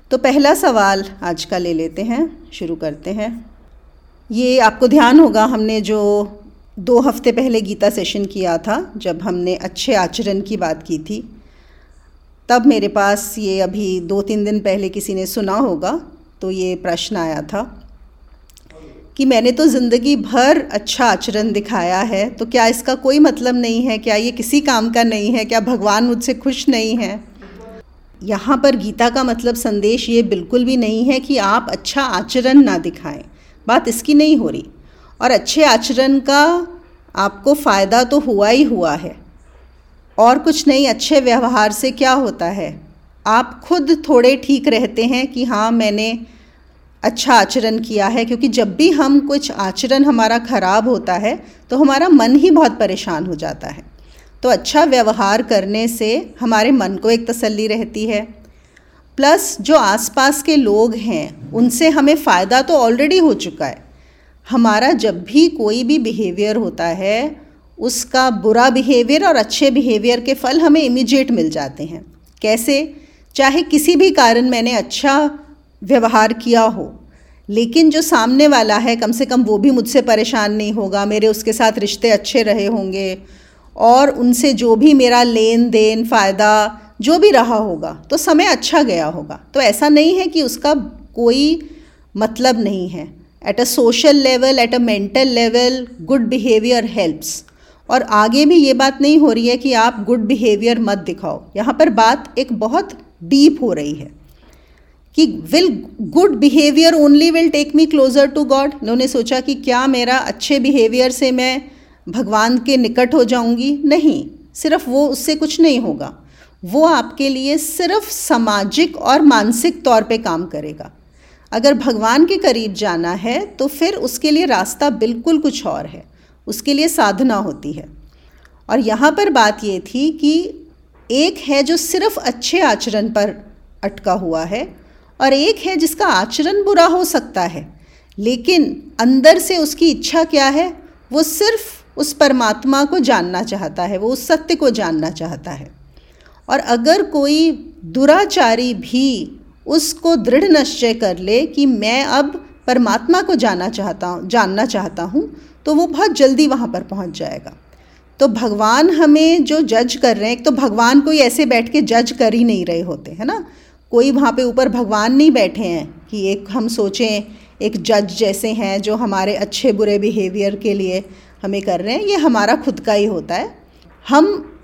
तो पहला सवाल आज का ले लेते हैं, शुरू करते हैं। ये आपको ध्यान होगा, हमने जो 2 हफ्ते पहले गीता सेशन किया था, जब हमने अच्छे आचरण की बात की थी, तब मेरे पास ये अभी 2-3 दिन पहले किसी ने सुना होगा, तो ये प्रश्न आया था कि मैंने तो ज़िंदगी भर अच्छा आचरण दिखाया है, तो क्या इसका कोई मतलब नहीं है? क्या ये किसी काम का नहीं है? क्या भगवान मुझसे खुश नहीं है? यहाँ पर गीता का मतलब संदेश ये बिल्कुल भी नहीं है कि आप अच्छा आचरण ना दिखाएं, बात इसकी नहीं हो रही। और अच्छे आचरण का आपको फ़ायदा तो हुआ ही हुआ है, और कुछ नहीं। अच्छे व्यवहार से क्या होता है, आप खुद थोड़े ठीक रहते हैं कि हाँ मैंने अच्छा आचरण किया है, क्योंकि जब भी हम कुछ आचरण हमारा ख़राब होता है तो हमारा मन ही बहुत परेशान हो जाता है। तो अच्छा व्यवहार करने से हमारे मन को एक तसल्ली रहती है, प्लस जो आसपास के लोग हैं उनसे हमें फ़ायदा तो ऑलरेडी हो चुका है। हमारा जब भी कोई भी बिहेवियर होता है, उसका बुरा बिहेवियर और अच्छे बिहेवियर के फल हमें इमीडिएट मिल जाते हैं। कैसे? चाहे किसी भी कारण मैंने अच्छा व्यवहार किया हो, लेकिन जो सामने वाला है कम से कम वो भी मुझसे परेशान नहीं होगा, मेरे उसके साथ रिश्ते अच्छे रहे होंगे, और उनसे जो भी मेरा लेन देन फ़ायदा जो भी रहा होगा तो समय अच्छा गया होगा। तो ऐसा नहीं है कि उसका कोई मतलब नहीं है। At a social level, at a mental level, good behaviour helps. और आगे भी ये बात नहीं हो रही है कि आप गुड बिहेवियर मत दिखाओ। यहाँ पर बात एक बहुत डीप हो रही है कि will good behaviour only will take me closer to God. उन्होंने सोचा कि क्या मेरा अच्छे बिहेवियर से मैं भगवान के निकट हो जाऊंगी? नहीं, सिर्फ वो उससे कुछ नहीं होगा। वो आपके लिए सिर्फ सामाजिक और मानसिक तौर पे काम करेगा। अगर भगवान के करीब जाना है तो फिर उसके लिए रास्ता बिल्कुल कुछ और है, उसके लिए साधना होती है। और यहाँ पर बात ये थी कि एक है जो सिर्फ अच्छे आचरण पर अटका हुआ है, और एक है जिसका आचरण बुरा हो सकता है, लेकिन अंदर से उसकी इच्छा क्या है? वो सिर्फ उस परमात्मा को जानना चाहता है, वो उस सत्य को जानना चाहता है। और अगर कोई दुराचारी भी उसको दृढ़ निश्चय कर ले कि मैं अब परमात्मा को जानना चाहता हूँ, तो वो बहुत जल्दी वहाँ पर पहुँच जाएगा। तो भगवान हमें जो जज कर रहे हैं, एक तो भगवान कोई ऐसे बैठ के जज कर ही नहीं रहे होते, है ना। कोई वहाँ पे ऊपर भगवान नहीं बैठे हैं कि एक हम सोचें एक जज जैसे हैं जो हमारे अच्छे बुरे बिहेवियर के लिए हमें कर रहे हैं। ये हमारा खुद का ही होता है। हम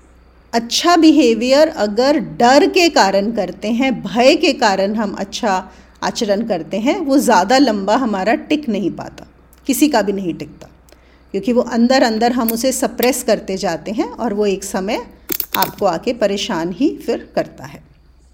अच्छा बिहेवियर अगर डर के कारण करते हैं, भय के कारण हम अच्छा आचरण करते हैं, वो ज़्यादा लंबा हमारा टिक नहीं पाता, किसी का भी नहीं टिकता, क्योंकि वो अंदर अंदर हम उसे सप्रेस करते जाते हैं और वो एक समय आपको आके परेशान ही फिर करता है।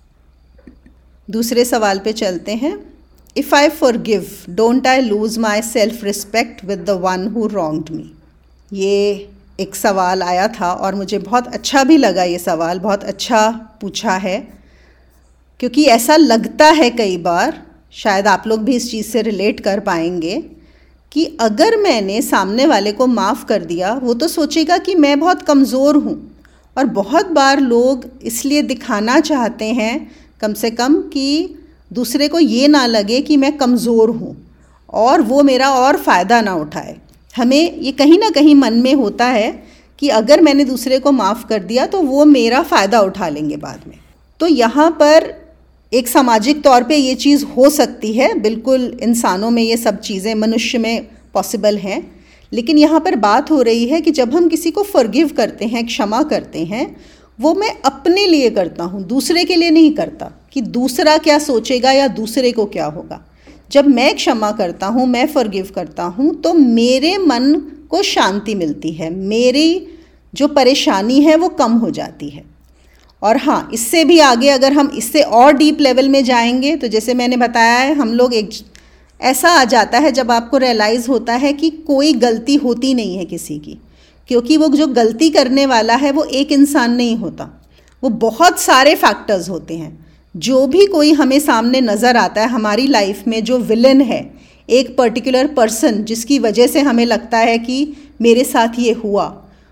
दूसरे सवाल पे चलते हैं। If I forgive, don't I lose my self respect with the one who wronged me. ये एक सवाल आया था और मुझे बहुत अच्छा भी लगा। ये सवाल बहुत अच्छा पूछा है, क्योंकि ऐसा लगता है कई बार, शायद आप लोग भी इस चीज़ से रिलेट कर पाएंगे, कि अगर मैंने सामने वाले को माफ़ कर दिया, वो तो सोचेगा कि मैं बहुत कमज़ोर हूँ। और बहुत बार लोग इसलिए दिखाना चाहते हैं कम से कम कि दूसरे को ये ना लगे कि मैं कमज़ोर हूँ और वो मेरा और फ़ायदा ना उठाए। हमें ये कहीं ना कहीं मन में होता है कि अगर मैंने दूसरे को माफ़ कर दिया तो वो मेरा फ़ायदा उठा लेंगे बाद में। तो यहाँ पर एक सामाजिक तौर पे ये चीज़ हो सकती है, बिल्कुल इंसानों में ये सब चीज़ें मनुष्य में पॉसिबल हैं। लेकिन यहाँ पर बात हो रही है कि जब हम किसी को फॉरगिव करते हैं, क्षमा करते हैं, वो मैं अपने लिए करता हूँ, दूसरे के लिए नहीं करता कि दूसरा क्या सोचेगा या दूसरे को क्या होगा। जब मैं क्षमा करता हूँ, मैं फॉरगिव करता हूँ, तो मेरे मन को शांति मिलती है, मेरी जो परेशानी है वो कम हो जाती है। और हाँ, इससे भी आगे अगर हम इससे और डीप लेवल में जाएंगे तो जैसे मैंने बताया है, हम लोग एक ऐसा आ जाता है जब आपको रियलाइज़ होता है कि कोई गलती होती नहीं है किसी की, क्योंकि वो जो गलती करने वाला है वो एक इंसान नहीं होता, वो बहुत सारे फैक्टर्स होते हैं। जो भी कोई हमें सामने नज़र आता है हमारी लाइफ में, जो विलन है, एक पर्टिकुलर पर्सन जिसकी वजह से हमें लगता है कि मेरे साथ ये हुआ,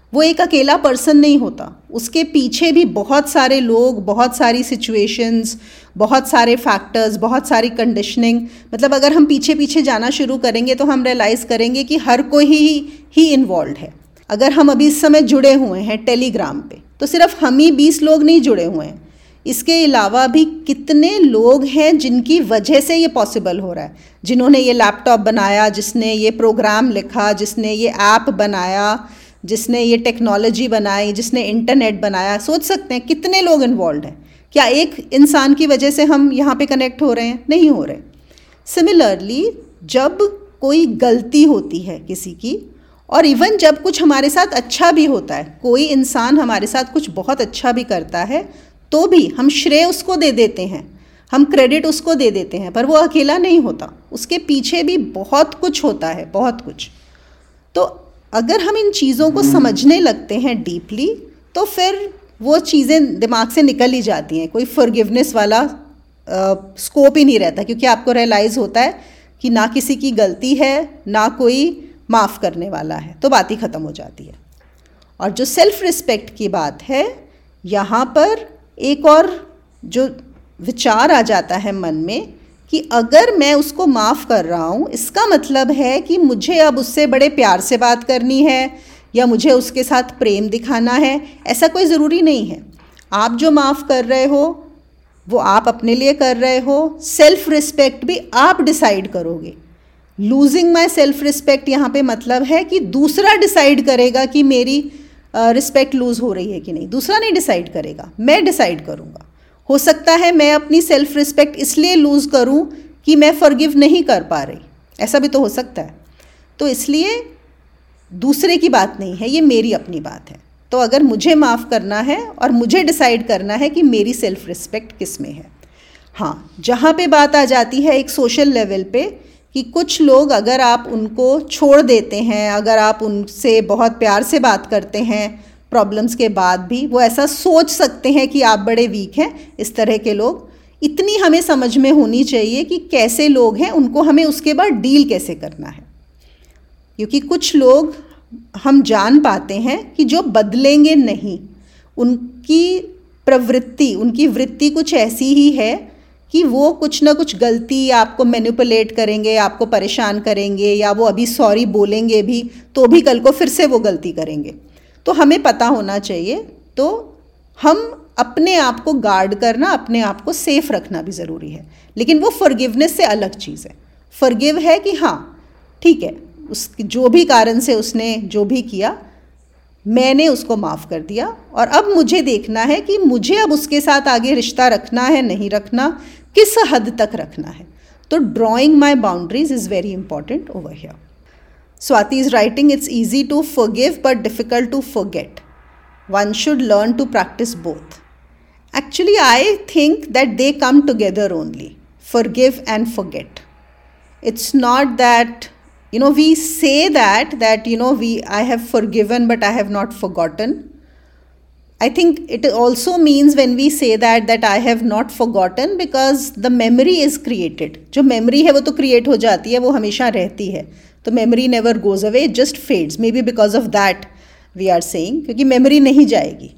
वो एक अकेला पर्सन नहीं होता, उसके पीछे भी बहुत सारे लोग, बहुत सारी सिचुएशंस, बहुत सारे फैक्टर्स, बहुत सारी कंडीशनिंग। मतलब अगर हम पीछे पीछे जाना शुरू करेंगे तो हम रियलाइज़ करेंगे कि हर कोई ही इन्वॉल्व है। अगर हम अभी इस समय जुड़े हुए हैं टेलीग्राम पे, तो सिर्फ हम ही 20 लोग नहीं जुड़े हुए हैं, इसके अलावा भी कितने लोग हैं जिनकी वजह से ये पॉसिबल हो रहा है, जिन्होंने ये लैपटॉप बनाया, जिसने ये प्रोग्राम लिखा, जिसने ये ऐप बनाया, जिसने ये टेक्नोलॉजी बनाई, जिसने इंटरनेट बनाया। सोच सकते हैं कितने लोग इन्वॉल्व हैं। क्या एक इंसान की वजह से हम यहाँ पे कनेक्ट हो रहे हैं? नहीं हो रहे। सिमिलरली जब कोई गलती होती है किसी की, और इवन जब कुछ हमारे साथ अच्छा भी होता है, कोई इंसान हमारे साथ कुछ बहुत अच्छा भी करता है, तो भी हम श्रेय उसको दे देते हैं, हम क्रेडिट उसको दे देते हैं, पर वो अकेला नहीं होता, उसके पीछे भी बहुत कुछ होता है, बहुत कुछ। तो अगर हम इन चीज़ों को समझने लगते हैं डीपली, तो फिर वो चीज़ें दिमाग से निकल ही जाती हैं। कोई फॉरगिवनेस वाला स्कोप ही नहीं रहता, क्योंकि आपको रियलाइज़ होता है कि ना किसी की गलती है, ना कोई माफ़ करने वाला है, तो बात ही ख़त्म हो जाती है। और जो सेल्फ रिस्पेक्ट की बात है, यहाँ पर एक और जो विचार आ जाता है मन में कि अगर मैं उसको माफ़ कर रहा हूँ, इसका मतलब है कि मुझे अब उससे बड़े प्यार से बात करनी है या मुझे उसके साथ प्रेम दिखाना है। ऐसा कोई ज़रूरी नहीं है। आप जो माफ़ कर रहे हो वो आप अपने लिए कर रहे हो। सेल्फ रिस्पेक्ट भी आप डिसाइड करोगे। लूजिंग माई सेल्फ रिस्पेक्ट यहाँ पे मतलब है कि दूसरा डिसाइड करेगा कि मेरी रिस्पेक्ट लूज़ हो रही है कि नहीं। दूसरा नहीं डिसाइड करेगा, मैं डिसाइड करूँगा। हो सकता है मैं अपनी सेल्फ रिस्पेक्ट इसलिए लूज़ करूं कि मैं फॉरगिव नहीं कर पा रही, ऐसा भी तो हो सकता है। तो इसलिए दूसरे की बात नहीं है, ये मेरी अपनी बात है। तो अगर मुझे माफ़ करना है और मुझे डिसाइड करना है कि मेरी सेल्फ रिस्पेक्ट किस में है। हाँ, जहाँ पे बात आ जाती है एक सोशल लेवल पे कि कुछ लोग अगर आप उनको छोड़ देते हैं, अगर आप उनसे बहुत प्यार से बात करते हैं प्रॉब्लम्स के बाद भी, वो ऐसा सोच सकते हैं कि आप बड़े वीक हैं। इस तरह के लोग, इतनी हमें समझ में होनी चाहिए कि कैसे लोग हैं, उनको हमें उसके बाद डील कैसे करना है। क्योंकि कुछ लोग हम जान पाते हैं कि जो बदलेंगे नहीं, उनकी प्रवृत्ति, उनकी वृत्ति कुछ ऐसी ही है कि वो कुछ ना कुछ गलती आपको मैनिपुलेट करेंगे, आपको परेशान करेंगे, या वो अभी सॉरी बोलेंगे भी तो भी कल को फिर से वो गलती करेंगे। तो हमें पता होना चाहिए। तो हम अपने आप को गार्ड करना, अपने आप को सेफ रखना भी ज़रूरी है। लेकिन वो फॉरगिवनेस से अलग चीज़ है। फॉरगिव है कि हाँ ठीक है, उस जो भी कारण से उसने जो भी किया, मैंने उसको माफ़ कर दिया, और अब मुझे देखना है कि मुझे अब उसके साथ आगे रिश्ता रखना है, नहीं रखना, किस हद तक रखना है। तो drawing my boundaries is very important over here. Swati is writing, it's easy to forgive but difficult to forget. One should learn to practice both. Actually, I think that they come together only. Forgive and forget. It's not that, we say that I have forgiven but I have not forgotten. I think it also means when we say that I have not forgotten, because the memory is created. जो memory है वो तो create हो जाती है, वो हमेशा रहती है. तो memory never goes away, it just fades. Maybe because of that we are saying, क्योंकि memory नहीं जाएगी.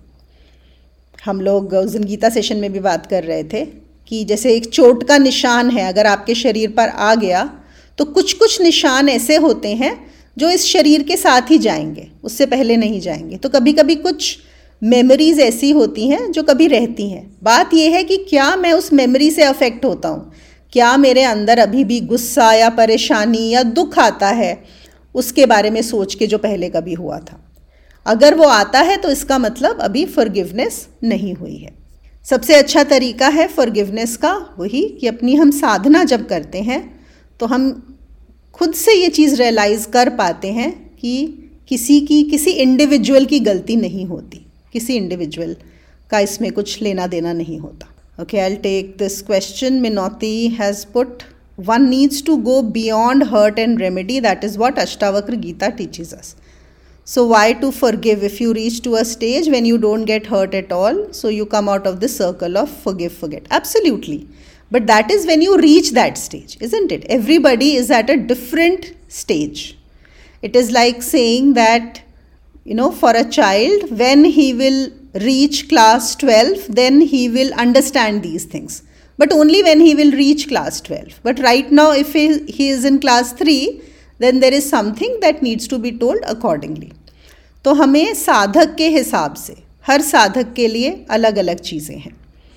हम लोग उस दिन गीता सेशन में भी बात कर रहे थे कि जैसे एक चोट का निशान है, अगर आपके शरीर पर आ गया तो कुछ कुछ निशान ऐसे होते हैं जो इस शरीर के साथ ही जाएंगे, उससे पहले नहीं जाएंगे. तो कभी कभी कुछ मेमोरीज ऐसी होती हैं जो कभी रहती हैं. बात यह है कि क्या मैं उस मेमोरी से अफेक्ट होता हूँ, क्या मेरे अंदर अभी भी गुस्सा या परेशानी या दुख आता है उसके बारे में सोच के जो पहले कभी हुआ था. अगर वो आता है तो इसका मतलब अभी फॉरगिवनेस नहीं हुई है. सबसे अच्छा तरीका है फॉरगिवनेस का वही कि अपनी हम साधना जब करते हैं तो हम खुद से ये चीज़ रियलाइज़ कर पाते हैं कि किसी इंडिविजुअल की गलती नहीं होती, किसी इंडिविजुअल का इसमें कुछ लेना देना नहीं होता. Okay, I'll take this question. Minoti has put, one needs to go beyond hurt and remedy. That is what Ashtavakra Gita teaches us. So why to forgive if you reach to a stage when you don't get hurt at all? So you come out of this circle of forgive, forget. Absolutely. But that is when you reach that stage, isn't it? Everybody is at a different stage. It is like saying that For a child, when he will reach class 12, then he will understand these things. But only when he will reach class 12. But right now, if he is in class 3, then there is something that needs to be told accordingly. तो हमें साधक के हिसाब से, हर साधक के लिए अलग अलग चीज़ें हैं.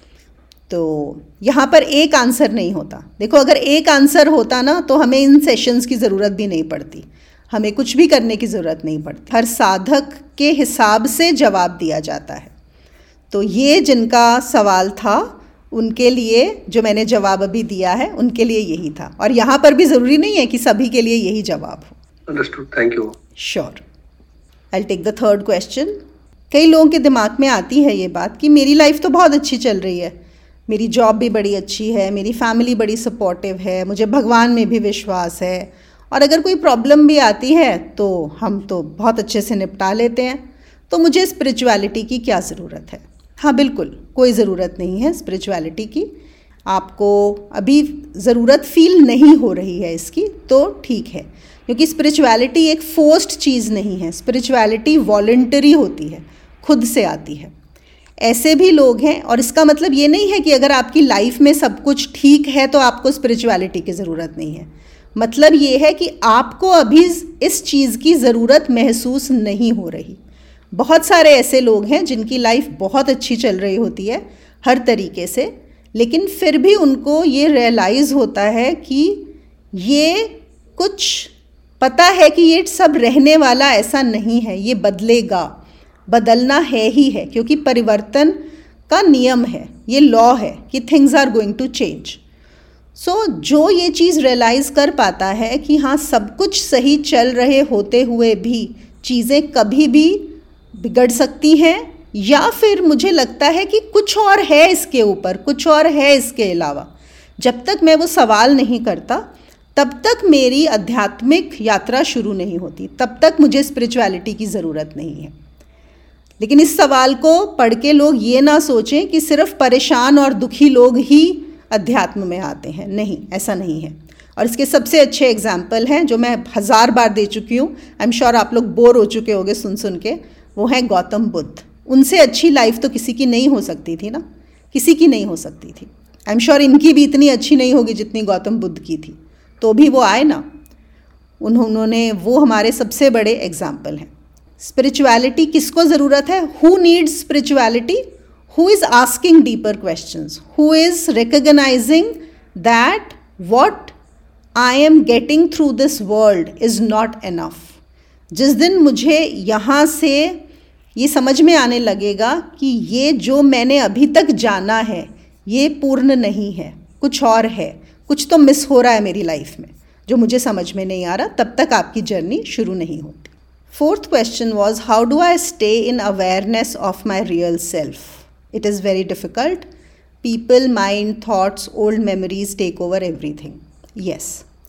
तो यहाँ पर एक आंसर नहीं होता. देखो, अगर एक आंसर होता ना तो हमें इन सेशंस की ज़रूरत भी नहीं पड़ती, हमें कुछ भी करने की ज़रूरत नहीं पड़ती. हर साधक के हिसाब से जवाब दिया जाता है. तो ये जिनका सवाल था उनके लिए जो मैंने जवाब अभी दिया है, उनके लिए यही था. और यहाँ पर भी ज़रूरी नहीं है कि सभी के लिए यही जवाब हो. Understood, thank you. Sure. I will take the third question. कई लोगों के दिमाग में आती है ये बात कि मेरी लाइफ तो बहुत अच्छी चल रही है, मेरी जॉब भी बड़ी अच्छी है, मेरी फैमिली बड़ी सपोर्टिव है, मुझे भगवान में भी विश्वास है, और अगर कोई प्रॉब्लम भी आती है तो हम तो बहुत अच्छे से निपटा लेते हैं, तो मुझे स्पिरिचुअलिटी की क्या ज़रूरत है. हाँ, बिल्कुल कोई ज़रूरत नहीं है स्पिरिचुअलिटी की. आपको अभी ज़रूरत फील नहीं हो रही है इसकी, तो ठीक है, क्योंकि स्पिरिचुअलिटी एक फोर्स्ड चीज़ नहीं है. स्पिरिचुअलिटी वॉलंटरी होती है, खुद से आती है. ऐसे भी लोग हैं, और इसका मतलब ये नहीं है कि अगर आपकी लाइफ में सब कुछ ठीक है तो आपको स्पिरिचुअलिटी की ज़रूरत नहीं है. मतलब ये है कि आपको अभी इस चीज़ की ज़रूरत महसूस नहीं हो रही. बहुत सारे ऐसे लोग हैं जिनकी लाइफ बहुत अच्छी चल रही होती है हर तरीके से, लेकिन फिर भी उनको ये रियलाइज़ होता है कि ये कुछ पता है कि ये सब रहने वाला ऐसा नहीं है, ये बदलेगा, बदलना है ही है, क्योंकि परिवर्तन का नियम है, ये लॉ है कि things are going to change. So जो ये चीज़ रियलाइज़ कर पाता है कि हाँ, सब कुछ सही चल रहे होते हुए भी चीज़ें कभी भी बिगड़ सकती हैं, या फिर मुझे लगता है कि कुछ और है इसके ऊपर, कुछ और है इसके अलावा, जब तक मैं वो सवाल नहीं करता तब तक मेरी आध्यात्मिक यात्रा शुरू नहीं होती, तब तक मुझे स्पिरिचुअलिटी की ज़रूरत नहीं है. लेकिन इस सवाल को पढ़ के लोग ये ना सोचें कि सिर्फ परेशान और दुखी लोग ही अध्यात्म में आते हैं. नहीं, ऐसा नहीं है. और इसके सबसे अच्छे एग्जाम्पल हैं जो मैं 1000 बार दे चुकी हूँ. आई एम श्योर आप लोग बोर हो चुके होंगे सुन सुन के. वो हैं गौतम बुद्ध. उनसे अच्छी लाइफ तो किसी की नहीं हो सकती थी ना, किसी की नहीं हो सकती थी. आई एम श्योर इनकी भी इतनी अच्छी नहीं होगी जितनी गौतम बुद्ध की थी, तो भी वो आए ना. उन्होंने वो हमारे सबसे बड़े एग्जाम्पल हैं. स्पिरिचुअलिटी किसको ज़रूरत है? Who needs spirituality? Who is asking deeper questions, who is recognising that what I am getting through this world is not enough. जिस दिन मुझे यहाँ से ये समझ में आने लगेगा कि ये जो मैंने अभी तक जाना है ये पूर्ण नहीं है, कुछ और है, कुछ तो मिस हो रहा है मेरी लाइफ में जो मुझे समझ में नहीं आ रहा, तब तक आपकी जर्नी शुरू नहीं होती. Fourth question was, how do I stay in awareness of my real self? It is very difficult. People, mind, thoughts, old memories take over everything. Yes.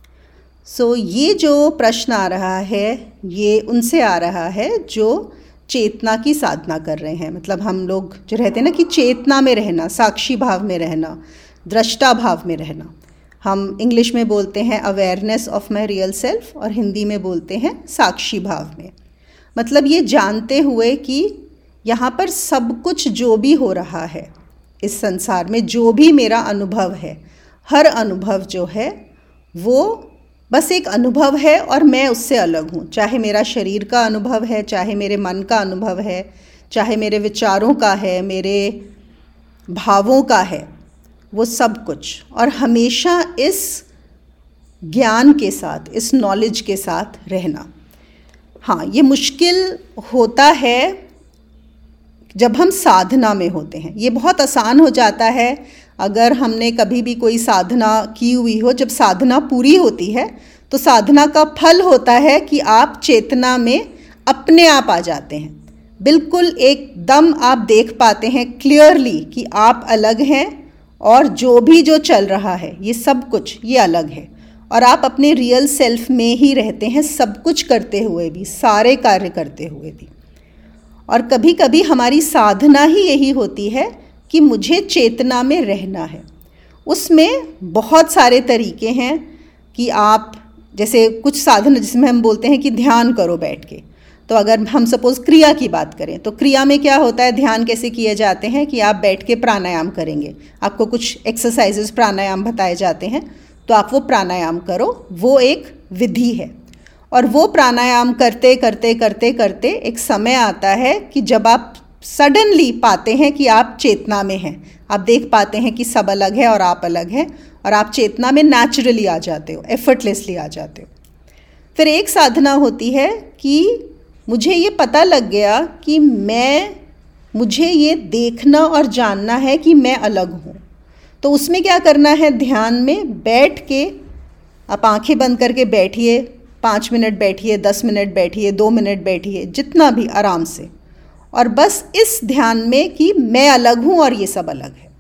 So ये जो प्रश्न आ रहा है ये उनसे आ रहा है जो चेतना की साधना कर रहे हैं. मतलब हम लोग जो रहते हैं ना कि चेतना में रहना, साक्षी भाव में रहना, दृष्टा भाव में रहना. हम इंग्लिश में बोलते हैं awareness of my real self, और हिंदी में बोलते हैं साक्षी भाव में. मतलब ये जानते हुए कि यहाँ पर सब कुछ जो भी हो रहा है इस संसार में, जो भी मेरा अनुभव है, हर अनुभव जो है वो बस एक अनुभव है और मैं उससे अलग हूँ. चाहे मेरा शरीर का अनुभव है, चाहे मेरे मन का अनुभव है, चाहे मेरे विचारों का है, मेरे भावों का है, वो सब कुछ. और हमेशा इस ज्ञान के साथ, इस नॉलेज के साथ रहना. हाँ, ये मुश्किल होता है जब हम साधना में होते हैं. ये बहुत आसान हो जाता है अगर हमने कभी भी कोई साधना की हुई हो. जब साधना पूरी होती है तो साधना का फल होता है कि आप चेतना में अपने आप आ जाते हैं. बिल्कुल एकदम आप देख पाते हैं क्लियरली कि आप अलग हैं और जो भी जो चल रहा है ये सब कुछ ये अलग है, और आप अपने रियल सेल्फ में ही रहते हैं, सब कुछ करते हुए भी, सारे कार्य करते हुए भी. और कभी कभी हमारी साधना ही यही होती है कि मुझे चेतना में रहना है. उसमें बहुत सारे तरीके हैं कि आप, जैसे कुछ साधना जिसमें हम बोलते हैं कि ध्यान करो बैठ के, तो अगर हम सपोज़ क्रिया की बात करें तो क्रिया में क्या होता है, ध्यान कैसे किए जाते हैं कि आप बैठ के प्राणायाम करेंगे, आपको कुछ एक्सरसाइजेस प्राणायाम बताए जाते हैं, तो आप वो प्राणायाम करो, वो एक विधि है। और वो प्राणायाम करते करते करते करते एक समय आता है कि जब आप सडनली पाते हैं कि आप चेतना में हैं, आप देख पाते हैं कि सब अलग है और आप अलग हैं, और आप चेतना में नेचुरली आ जाते हो, एफर्टलेसली आ जाते हो। फिर एक साधना होती है कि मुझे ये पता लग गया कि मुझे ये देखना और जानना है कि मैं अलग हूँ। तो उसमें क्या करना है, ध्यान में बैठ के आप आंखें बंद करके बैठिए, 5 मिनट बैठिए, 10 मिनट बैठिए, 2 मिनट बैठिए, जितना भी आराम से, और बस इस ध्यान में कि मैं अलग हूँ और ये सब अलग है,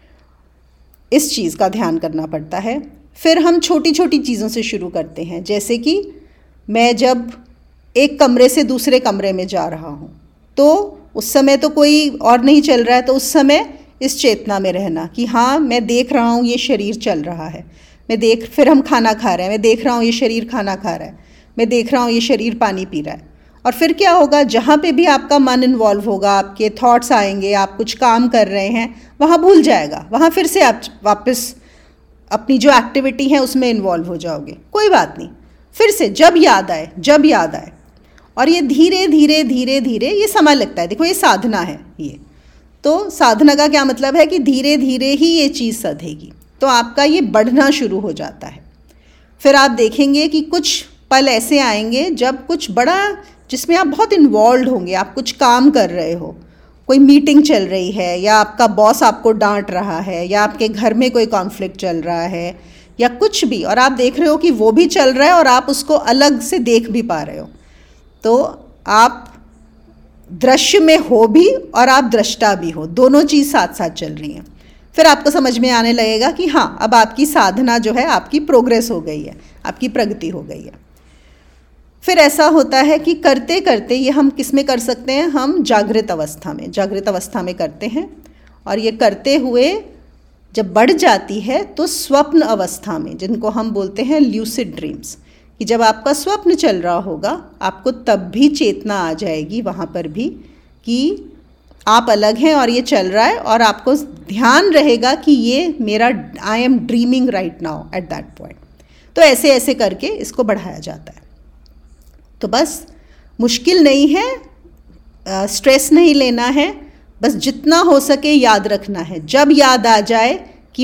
इस चीज़ का ध्यान करना पड़ता है। फिर हम छोटी छोटी चीज़ों से शुरू करते हैं, जैसे कि मैं जब एक कमरे से दूसरे कमरे में जा रहा हूँ तो उस समय तो कोई और नहीं चल रहा है, तो उस समय इस चेतना में रहना कि हाँ मैं देख रहा हूँ ये शरीर चल रहा है, फिर हम खाना खा रहे हैं, मैं देख रहा हूँ ये शरीर खाना खा रहा है, मैं देख रहा हूँ ये शरीर पानी पी रहा है। और फिर क्या होगा, जहाँ पे भी आपका मन इन्वॉल्व होगा, आपके थॉट्स आएंगे, आप कुछ काम कर रहे हैं, वहाँ भूल जाएगा, वहाँ फिर से आप वापस अपनी जो एक्टिविटी है उसमें इन्वॉल्व हो जाओगे। कोई बात नहीं, फिर से जब याद आए, और ये धीरे धीरे धीरे धीरे ये समय लगता है। देखो ये साधना है, ये तो साधना का क्या मतलब है कि धीरे धीरे ही ये चीज़ सधेगी, तो आपका ये बढ़ना शुरू हो जाता है। फिर आप देखेंगे कि कुछ पल ऐसे आएंगे जब कुछ बड़ा, जिसमें आप बहुत इन्वॉल्व होंगे, आप कुछ काम कर रहे हो, कोई मीटिंग चल रही है, या आपका बॉस आपको डांट रहा है, या आपके घर में कोई कॉन्फ्लिक्ट चल रहा है, या कुछ भी, और आप देख रहे हो कि वो भी चल रहा है और आप उसको अलग से देख भी पा रहे हो, तो आप दृश्य में हो भी और आप दृष्टा भी हो, दोनों चीज़ साथ साथ चल रही हैं। फिर आपको समझ में आने लगेगा कि हाँ अब आपकी साधना जो है, आपकी प्रोग्रेस हो गई है, आपकी प्रगति हो गई है। फिर ऐसा होता है कि करते करते ये हम किस में कर सकते हैं, हम जागृत अवस्था में करते हैं, और ये करते हुए जब बढ़ जाती है तो स्वप्न अवस्था में, जिनको हम बोलते हैं ल्यूसिड ड्रीम्स, कि जब आपका स्वप्न चल रहा होगा आपको तब भी चेतना आ जाएगी वहाँ पर भी कि आप अलग हैं और ये चल रहा है, और आपको ध्यान रहेगा कि ये मेरा, I am dreaming right now at that point. तो ऐसे ऐसे करके इसको बढ़ाया जाता है। तो बस मुश्किल नहीं है, स्ट्रेस नहीं लेना है, बस जितना हो सके याद रखना है। जब याद आ जाए कि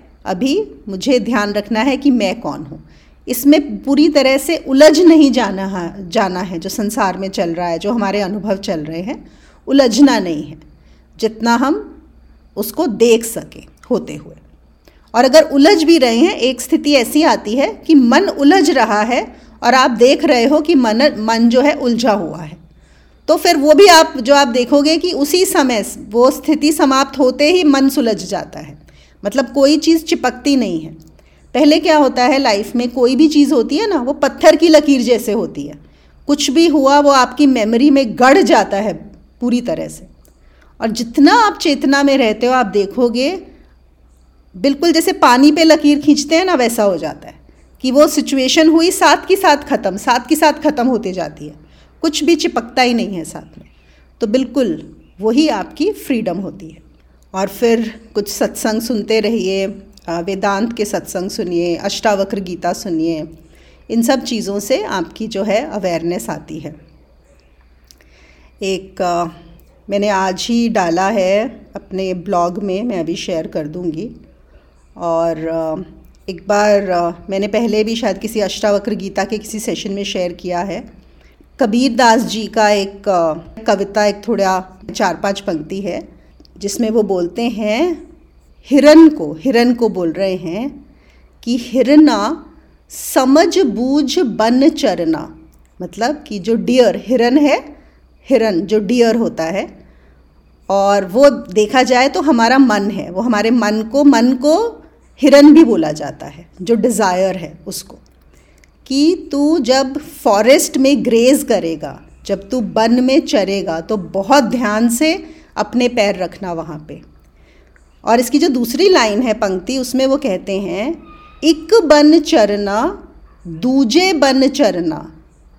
मुझे ध्यान रखना है कि मैं कौन हूँ, इसमें पूरी तरह से उलझ नहीं जाना है। जो संसार में चल रहा है, जो हमारे अनुभव चल रहे हैं, उलझना नहीं है, जितना हम उसको देख सके होते हुए। और अगर उलझ भी रहे हैं, एक स्थिति ऐसी आती है कि मन उलझ रहा है और आप देख रहे हो कि मन जो है उलझा हुआ है, तो फिर वो भी आप देखोगे कि उसी समय वो स्थिति समाप्त होते ही मन सुलझ जाता है। मतलब कोई चीज़ चिपकती नहीं है। पहले क्या होता है, लाइफ में कोई भी चीज़ होती है ना, वो पत्थर की लकीर जैसे होती है, कुछ भी हुआ वो आपकी मेमोरी में गड़ जाता है पूरी तरह से। और जितना आप चेतना में रहते हो, आप देखोगे बिल्कुल जैसे पानी पे लकीर खींचते हैं ना, वैसा हो जाता है कि वो सिचुएशन हुई साथ की साथ ख़त्म होती जाती है, कुछ भी चिपकता ही नहीं है साथ में। तो बिल्कुल वही आपकी फ्रीडम होती है। और फिर कुछ सत्संग सुनते रहिए, वेदांत के सत्संग सुनिए, अष्टावक्र गीता सुनिए, इन सब चीज़ों से आपकी जो है अवेयरनेस आती है। एक मैंने आज ही डाला है अपने ब्लॉग में, मैं अभी शेयर कर दूँगी। और एक बार मैंने पहले भी शायद किसी अष्टावक्र गीता के किसी सेशन में शेयर किया है। कबीर दास जी का एक कविता, एक थोड़ा 4-5 पंक्ति है, जिसमें वो बोलते हैं, हिरन को बोल रहे हैं कि हिरना समझ बूझ बन चरना। मतलब कि जो डियर, हिरन है, हिरन जो डियर होता है, और वो देखा जाए तो हमारा मन है, वो हमारे मन को हिरन भी बोला जाता है, जो डिज़ायर है उसको, कि तू जब फॉरेस्ट में ग्रेज करेगा, जब तू वन में चरेगा, तो बहुत ध्यान से अपने पैर रखना वहाँ पे। और इसकी जो दूसरी लाइन है पंक्ति, उसमें वो कहते हैं, इक बन चरना दूजे बन चरना,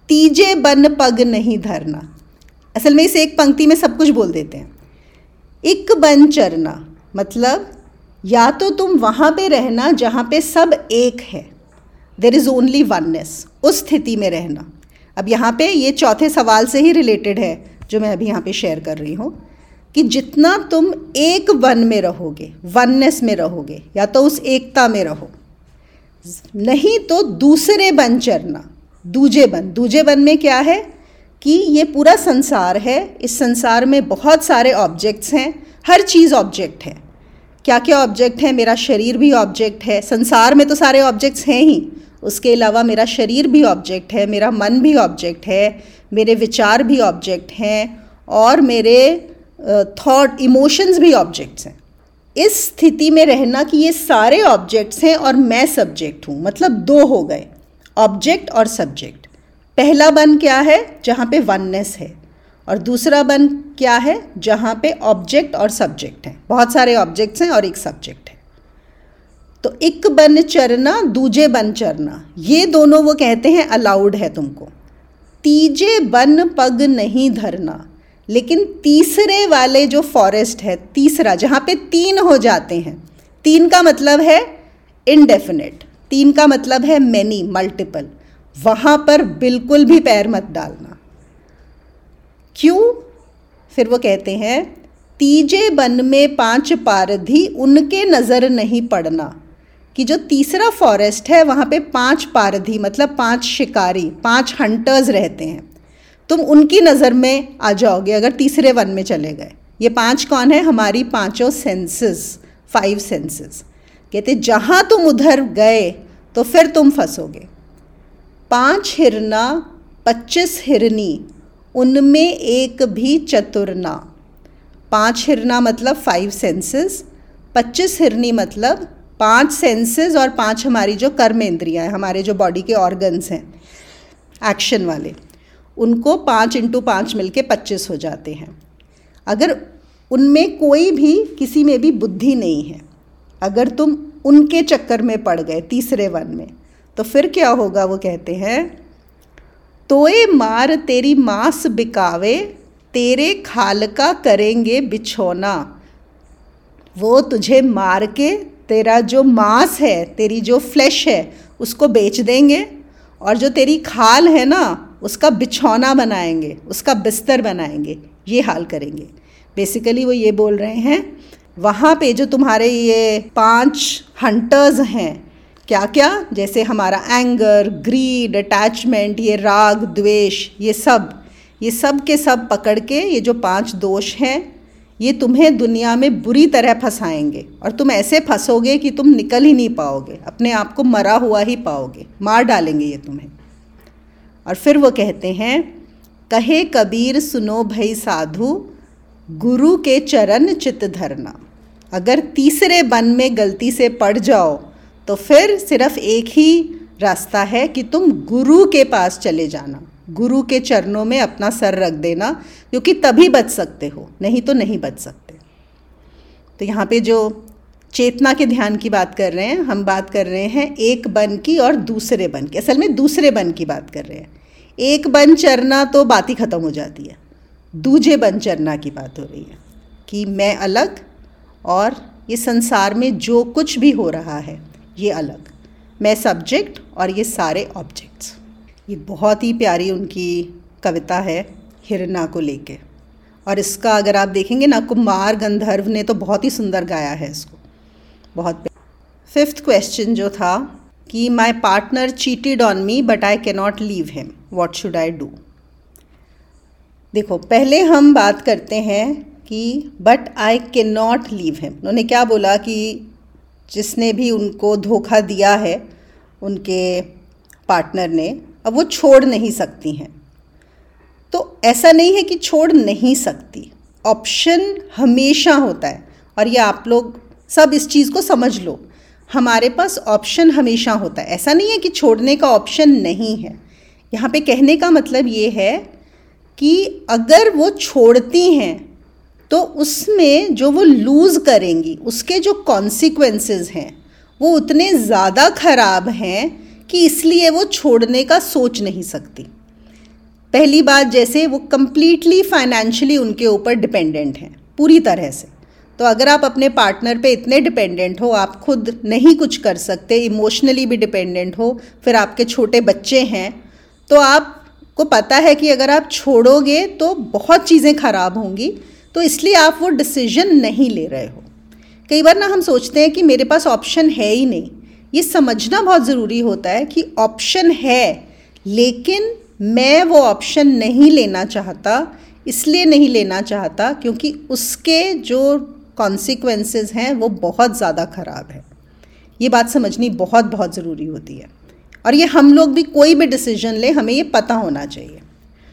तीजे बन पग नहीं धरना। असल में इस एक पंक्ति में सब कुछ बोल देते हैं। इक बन चरना मतलब या तो तुम वहाँ पे रहना जहाँ पे सब एक है, देर इज़ ओनली वननेस, उस स्थिति में रहना। अब यहाँ पे ये चौथे सवाल से ही रिलेटेड है जो मैं अभी यहाँ पे शेयर कर रही हूँ कि जितना तुम एक वन में रहोगे, वननेस में रहोगे, या तो उस एकता में रहो, नहीं तो दूसरे बन चरना, दूजे बन। दूजे बन में क्या है कि ये पूरा संसार है, इस संसार में बहुत सारे ऑब्जेक्ट्स हैं, हर चीज़ ऑब्जेक्ट है। क्या क्या ऑब्जेक्ट है? मेरा शरीर भी ऑब्जेक्ट है, संसार में तो सारे ऑब्जेक्ट्स हैं ही, उसके अलावा मेरा शरीर भी ऑब्जेक्ट है, मेरा मन भी ऑब्जेक्ट है, मेरे विचार भी ऑब्जेक्ट हैं, और मेरे थॉट इमोशंस भी ऑब्जेक्ट्स हैं। इस स्थिति में रहना कि ये सारे ऑब्जेक्ट्स हैं और मैं सब्जेक्ट हूँ, मतलब दो हो गए, ऑब्जेक्ट और सब्जेक्ट। पहला बन क्या है? जहाँ पे वननेस है, और दूसरा बन क्या है? जहाँ पे ऑब्जेक्ट और सब्जेक्ट हैं, बहुत सारे ऑब्जेक्ट्स हैं और एक सब्जेक्ट है। तो एक बन चरना, दूजे बन चरना, ये दोनों वो कहते हैं अलाउड है तुमको। तीजे बन पग नहीं धरना, लेकिन तीसरे वाले जो फॉरेस्ट है, तीसरा जहाँ पे तीन हो जाते हैं, तीन का मतलब है इनडेफिनेट, तीन का मतलब है मैनी, मल्टीपल, वहाँ पर बिल्कुल भी पैर मत डालना। क्यों? फिर वो कहते हैं तीजे बन में पांच पारधी उनके नज़र नहीं पड़ना, कि जो तीसरा फॉरेस्ट है वहाँ पे पांच पारधी मतलब पांच शिकारी, पांच हंटर्स रहते हैं, तुम उनकी नज़र में आ जाओगे अगर तीसरे वन में चले गए। ये पांच कौन है? हमारी पांचों सेंसेस, 5 सेंसेस। कहते जहाँ तुम उधर गए तो फिर तुम फंसोगे। 5 हिरना 25 हिरनी, उनमें एक भी चतुर ना। 5 हिरना मतलब 5 सेंसेस, 25 हिरनी मतलब 5 सेंसेस और 5 हमारी जो कर्म इंद्रियाँ हैं, हमारे जो बॉडी के ऑर्गन्स हैं एक्शन वाले, उनको 5 × 5 मिलके 25 हो जाते हैं। अगर उनमें कोई भी, किसी में भी बुद्धि नहीं है, अगर तुम उनके चक्कर में पड़ गए तीसरे वन में, तो फिर क्या होगा? वो कहते हैं तोए मार तेरी मांस बिकावे, तेरे खाल का करेंगे बिछौना। वो तुझे मार के तेरा जो मांस है, तेरी जो फ्लैश है, उसको बेच देंगे, और जो तेरी खाल है ना, उसका बिछौना बनाएंगे, उसका बिस्तर बनाएंगे, ये हाल करेंगे। बेसिकली वो ये बोल रहे हैं वहाँ पे जो तुम्हारे ये 5 हंटर्स हैं, क्या क्या, जैसे हमारा एंगर, ग्रीड, अटैचमेंट, ये राग, द्वेष, ये सब के सब पकड़ के, ये जो 5 दोष हैं, ये तुम्हें दुनिया में बुरी तरह फंसाएंगे, और तुम ऐसे फंसोगे कि तुम निकल ही नहीं पाओगे, अपने आप को मरा हुआ ही पाओगे, मार डालेंगे ये तुम्हें। और फिर वो कहते हैं कहे कबीर सुनो भई साधु, गुरु के चरण चित धरना। अगर तीसरे बन में गलती से पड़ जाओ तो फिर सिर्फ एक ही रास्ता है कि तुम गुरु के पास चले जाना, गुरु के चरणों में अपना सर रख देना, क्योंकि तभी बच सकते हो, नहीं तो नहीं बच सकते। तो यहाँ पे जो चेतना के ध्यान की बात कर रहे हैं, हम बात कर रहे हैं एक बन की और दूसरे बन की, असल में दूसरे बन की बात कर रहे हैं। एक बन चरना तो बात ही ख़त्म हो जाती है, दूजे बन चरना की बात हो रही है कि मैं अलग और ये संसार में जो कुछ भी हो रहा है ये अलग, मैं सब्जेक्ट और ये सारे ऑब्जेक्ट्स। ये बहुत ही प्यारी उनकी कविता है हिरना को लेके, और इसका अगर आप देखेंगे ना, कुमार गंधर्व ने तो बहुत ही सुंदर गाया है इसको, बहुत। 5th क्वेश्चन जो था कि my partner cheated on me but I can not leave him, what should I do. देखो, पहले हम बात करते हैं कि but I can not leave him. उन्होंने क्या बोला कि जिसने भी उनको धोखा दिया है, उनके पार्टनर ने, अब वो छोड़ नहीं सकती हैं। तो ऐसा नहीं है कि छोड़ नहीं सकती, ऑप्शन हमेशा होता है, और ये आप लोग सब इस चीज़ को समझ लो, हमारे पास ऑप्शन हमेशा होता है। ऐसा नहीं है कि छोड़ने का ऑप्शन नहीं है। यहाँ पे कहने का मतलब ये है कि अगर वो छोड़ती हैं तो उसमें जो वो लूज़ करेंगी, उसके जो कॉन्सिक्वेंसेस हैं वो उतने ज़्यादा ख़राब हैं कि इसलिए वो छोड़ने का सोच नहीं सकती। पहली बात, जैसे वो कंप्लीटली फाइनेंशियली उनके ऊपर डिपेंडेंट हैं पूरी तरह से। तो अगर आप अपने पार्टनर पे इतने डिपेंडेंट हो, आप खुद नहीं कुछ कर सकते, इमोशनली भी डिपेंडेंट हो, फिर आपके छोटे बच्चे हैं, तो आपको पता है कि अगर आप छोड़ोगे तो बहुत चीज़ें ख़राब होंगी, तो इसलिए आप वो डिसीजन नहीं ले रहे हो। कई बार ना हम सोचते हैं कि मेरे पास ऑप्शन है ही नहीं। ये समझना बहुत ज़रूरी होता है कि ऑप्शन है, लेकिन मैं वो ऑप्शन नहीं लेना चाहता। इसलिए नहीं लेना चाहता क्योंकि उसके जो कॉन्सिक्वेंसेस हैं वो बहुत ज़्यादा ख़राब है। ये बात समझनी बहुत बहुत ज़रूरी होती है, और ये हम लोग भी कोई भी डिसीजन ले, हमें ये पता होना चाहिए।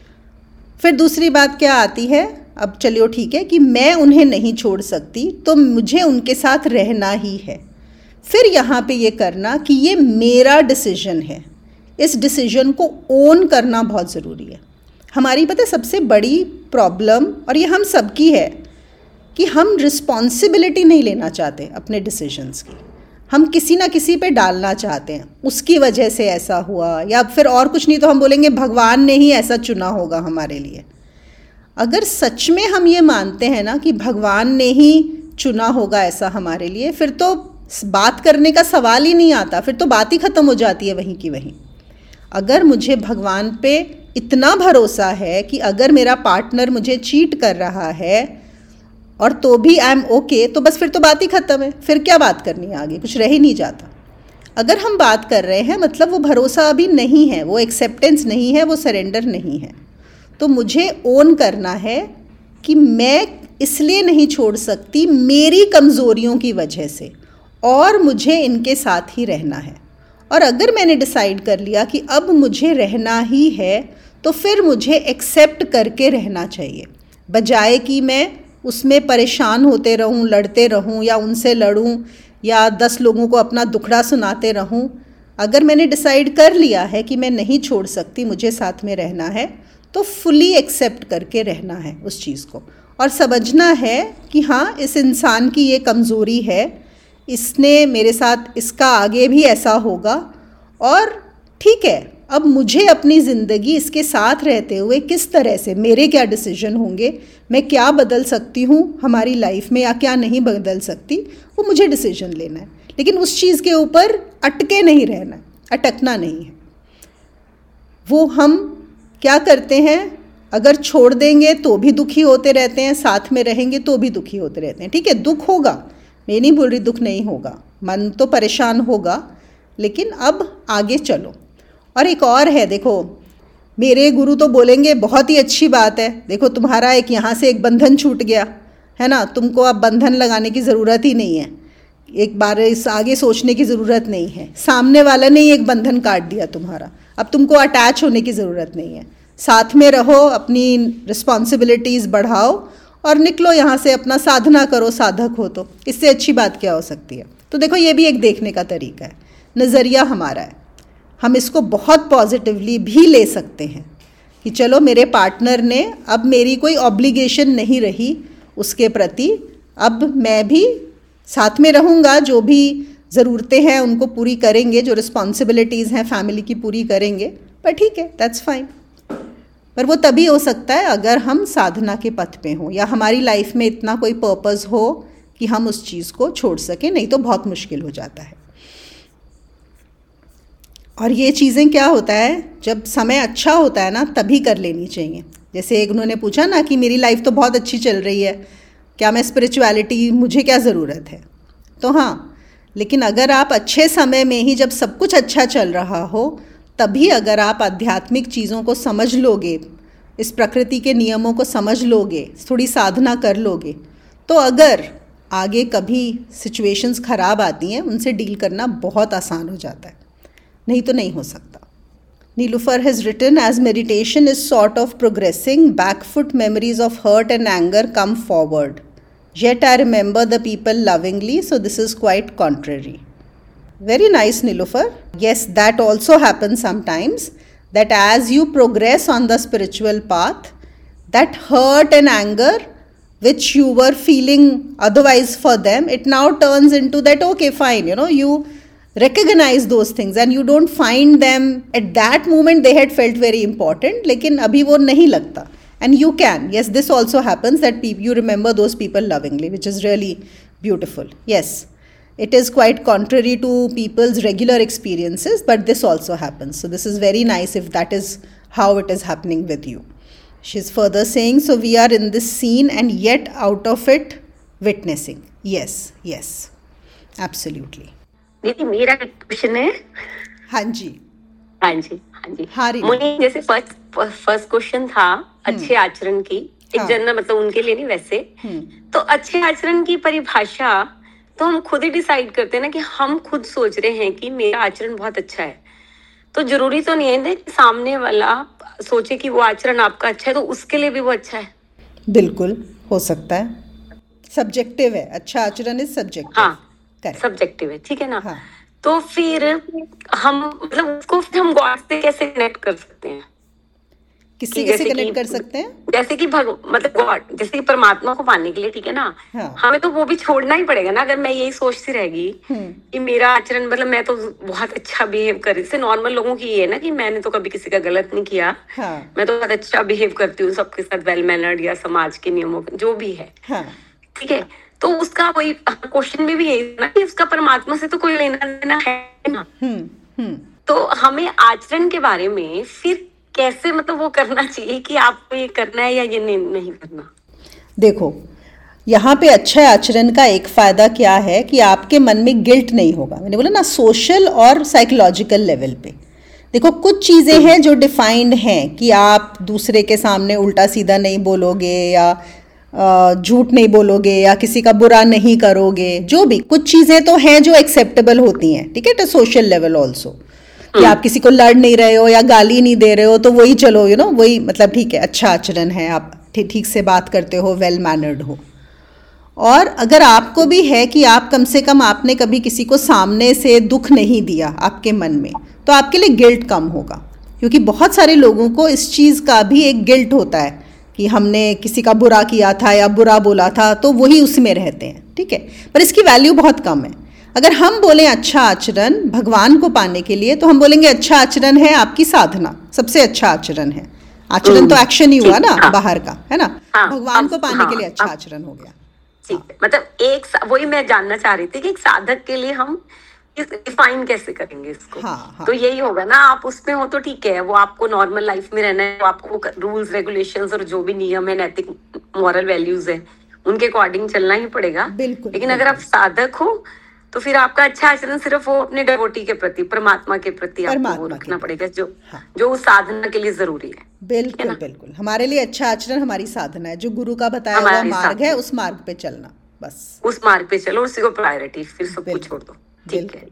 फिर दूसरी बात क्या आती है, अब चलिए ठीक है कि मैं उन्हें नहीं छोड़ सकती, तो मुझे उनके साथ रहना ही है। फिर यहाँ पे ये करना कि ये मेरा डिसीजन है, इस डिसीजन को ओन करना बहुत ज़रूरी है। हमारी पता है सबसे बड़ी प्रॉब्लम, और ये हम सबकी है, कि हम रिस्पॉन्सिबिलिटी नहीं लेना चाहते अपने डिसीजंस की। हम किसी ना किसी पे डालना चाहते हैं, उसकी वजह से ऐसा हुआ, या फिर और कुछ नहीं तो हम बोलेंगे भगवान ने ही ऐसा चुना होगा हमारे लिए। अगर सच में हम ये मानते हैं ना कि भगवान ने ही चुना होगा ऐसा हमारे लिए, फिर तो बात करने का सवाल ही नहीं आता, फिर तो बात ही ख़त्म हो जाती है वहीं की वहीं। अगर मुझे भगवान पे इतना भरोसा है कि अगर मेरा पार्टनर मुझे चीट कर रहा है और तो भी आई एम ओके, तो बस फिर तो बात ही ख़त्म है, फिर क्या बात करनी है आगे, कुछ रह ही नहीं जाता। अगर हम बात कर रहे हैं मतलब वो भरोसा अभी नहीं है, वो एक्सेप्टेंस नहीं है, वो सरेंडर नहीं है। तो मुझे ओन करना है कि मैं इसलिए नहीं छोड़ सकती मेरी कमज़ोरियों की वजह से, और मुझे इनके साथ ही रहना है। और अगर मैंने डिसाइड कर लिया कि अब मुझे रहना ही है, तो फिर मुझे एक्सेप्ट करके रहना चाहिए, बजाय कि मैं उसमें परेशान होते रहूं, लड़ते रहूं, या उनसे लड़ूं, या 10 लोगों को अपना दुखड़ा सुनाते रहूं। अगर मैंने डिसाइड कर लिया है कि मैं नहीं छोड़ सकती, मुझे साथ में रहना है, तो फुली एक्सेप्ट करके रहना है उस चीज़ को, और समझना है कि हाँ, इस इंसान की ये कमज़ोरी है, इसने मेरे साथ, इसका आगे भी ऐसा होगा, और ठीक है, अब मुझे अपनी ज़िंदगी इसके साथ रहते हुए किस तरह से, मेरे क्या डिसीजन होंगे, मैं क्या बदल सकती हूँ हमारी लाइफ में या क्या नहीं बदल सकती, वो मुझे डिसीजन लेना है। लेकिन उस चीज़ के ऊपर अटके नहीं रहना है, अटकना नहीं है। वो हम क्या करते हैं, अगर छोड़ देंगे तो भी दुखी होते रहते हैं, साथ में रहेंगे तो भी दुखी होते रहते हैं। ठीक है, दुख होगा, मैं नहीं बोल रही दुख नहीं होगा, मन तो परेशान होगा, लेकिन अब आगे चलो। और एक और है, देखो मेरे गुरु तो बोलेंगे बहुत ही अच्छी बात है, देखो तुम्हारा एक यहाँ से एक बंधन छूट गया है ना, तुमको अब बंधन लगाने की ज़रूरत ही नहीं है, एक बार इस आगे सोचने की ज़रूरत नहीं है, सामने वाला ने ही एक बंधन काट दिया तुम्हारा, अब तुमको अटैच होने की ज़रूरत नहीं है, साथ में रहो, अपनी रिस्पॉन्सिबिलिटीज़ बढ़ाओ और निकलो यहाँ से, अपना साधना करो, साधक हो तो इससे अच्छी बात क्या हो सकती है। तो देखो ये भी एक देखने का तरीका है, नज़रिया हमारा है, हम इसको बहुत पॉजिटिवली भी ले सकते हैं कि चलो मेरे पार्टनर ने, अब मेरी कोई ऑब्लिगेशन नहीं रही उसके प्रति, अब मैं भी साथ में रहूँगा, जो भी ज़रूरतें हैं उनको पूरी करेंगे, जो रिस्पॉन्सिबिलिटीज़ हैं फैमिली की पूरी करेंगे, पर ठीक है, दैट्स फाइन। पर वो तभी हो सकता है अगर हम साधना के पथ पे हों, या हमारी लाइफ में इतना कोई पर्पस हो कि हम उस चीज़ को छोड़ सकें, नहीं तो बहुत मुश्किल हो जाता है। और ये चीज़ें क्या होता है, जब समय अच्छा होता है ना तभी कर लेनी चाहिए। जैसे एक उन्होंने पूछा ना कि मेरी लाइफ तो बहुत अच्छी चल रही है, क्या मैं स्पिरिचुअलिटी, मुझे क्या ज़रूरत है। तो हाँ, लेकिन अगर आप अच्छे समय में ही, जब सब कुछ अच्छा चल रहा हो, तभी अगर आप आध्यात्मिक चीज़ों को समझ लोगे, इस प्रकृति के नियमों को समझ लोगे, थोड़ी साधना कर लोगे, तो अगर आगे कभी सिचुएशंस ख़राब आती हैं, उनसे डील करना बहुत आसान हो जाता है, नहीं तो नहीं हो सकता। Niloufar has written, as meditation is sort of progressing, back foot memories of hurt and anger come forward. Yet I remember the people lovingly, so this is quite contrary. Very nice, Niloufar. Yes, that also happens sometimes, that as you progress on the spiritual path, that hurt and anger which you were feeling otherwise for them, it now turns into that, okay, fine, you recognize those things and you don't find them at that moment they had felt very important, लेकिन अभी वो नहीं लगता. And you can, yes, this also happens that you remember those people lovingly, which is really beautiful. Yes, it is quite contrary to people's regular experiences, but this also happens. So this is very nice if that is how it is happening with you. She's further saying, so we are in this scene and yet out of it witnessing. Yes, yes, absolutely. दीदी मेरा question है. हाँ जी. हाँ जी, हाँ जी. हाँ मुझे जैसे first question था अच्छे आचरण की, एक जनरल मतलब उनके लिए नहीं वैसे, तो अच्छे आचरण की परिभाषा तो हम खुद ही डिसाइड करते हैं ना, कि हम खुद सोच रहे हैं कि मेरा आचरण बहुत अच्छा है, तो जरूरी तो नहीं है कि सामने वाला सोचे कि वो आचरण आपका अच्छा है तो उसके लिए भी वो अच्छा है. बिल्कुल हो सकता है, सब्जेक्टिव है. अच्छा आचरण इज सब्जेक्टिव. हाँ, सब्जेक्टिव है, ठीक है ना. हाँ. तो फिर हम मतलब उसको फिर हम गॉड से कैसे कनेक्ट कर सकते हैं? किससे कैसे कनेक्ट कर सकते हैं? जैसे कि मतलब गॉड, जैसे कि परमात्मा को पाने के लिए, ठीक है ना. हाँ. हमें तो वो भी छोड़ना ही पड़ेगा ना. अगर मैं यही सोचती रहेगी कि मेरा आचरण मतलब मैं तो बहुत अच्छा बिहेव कर, जैसे नॉर्मल लोगों की ये है ना कि मैंने तो कभी किसी का गलत नहीं किया. हाँ. मैं तो बहुत अच्छा बिहेव करती हूँ सबके साथ, वेल मैनर्ड या समाज के नियमों जो भी है. हाँ. ठीक है, तो उसका कोई क्वेश्चन में भी यही ना कि उसका परमात्मा से तो कोई लेना देना है ना. तो हमें आचरण के बारे में फिर कैसे मतलब वो करना चाहिए कि आपको ये करना है या ये नहीं करना? देखो, यहाँ पे अच्छे आचरण का एक फायदा क्या है कि आपके मन में गिल्ट नहीं होगा. मैंने बोला ना, सोशल और साइकोलॉजिकल लेवल पे देखो, कुछ चीज़ें हैं जो डिफाइंड हैं कि आप दूसरे के सामने उल्टा सीधा नहीं बोलोगे या झूठ नहीं बोलोगे या किसी का बुरा नहीं करोगे. जो भी कुछ चीज़ें तो हैं जो एक्सेप्टेबल होती हैं, ठीक है, तो सोशल लेवल ऑल्सो, कि आप किसी को लड़ नहीं रहे हो या गाली नहीं दे रहे हो तो वही चलो वही मतलब ठीक है, अच्छा आचरण है, आप ठीक से बात करते हो, वेल मैनर्ड हो. और अगर आपको भी है कि आप कम से कम आपने कभी किसी को सामने से दुख नहीं दिया आपके मन में, तो आपके लिए गिल्ट कम होगा. क्योंकि बहुत सारे लोगों को इस चीज़ का भी एक गिल्ट होता है कि हमने किसी का बुरा किया था या बुरा बोला था, तो वही उसमें रहते हैं, ठीक है. पर इसकी वैल्यू बहुत कम है. अगर हम बोलें अच्छा आचरण भगवान को पाने के लिए, तो हम बोलेंगे अच्छा आचरण है आपकी साधना, सबसे अच्छा आचरण है. आचरण तो एक्शन ही हुआ ना, बाहर का, है ना. भगवान को पाने के लिए अच्छा आचरण हो गया. मतलब एक वही मैं जानना चाह रही थी कि एक साधक के लिए हम डिफाइन कैसे करेंगे इसको. तो यही होगा ना, आप उसमें हो तो ठीक है, वो आपको नॉर्मल लाइफ में रहना है, आपको रूल्स रेगुलेशंस और जो भी नियम है, नैतिक मॉरल वैल्यूज है, उनके अकॉर्डिंग चलना ही पड़ेगा. बिल्कुल. लेकिन अगर आप साधक हो तो फिर आपका अच्छा आचरण सिर्फ वो अपने डिवोटी के प्रति, परमात्मा के प्रति आपको रखना पड़ेगा, जो उस साधना के लिए जरूरी है. बिल्कुल बिल्कुल. हमारे लिए अच्छा आचरण हमारी साधना है, जो गुरु का बताया हुआ मार्ग है, उस मार्ग पे चलना, बस उस मार्ग पे चलो, उसी को प्रायोरिटी, फिर सब कुछ छोड़ दो. ठीक है.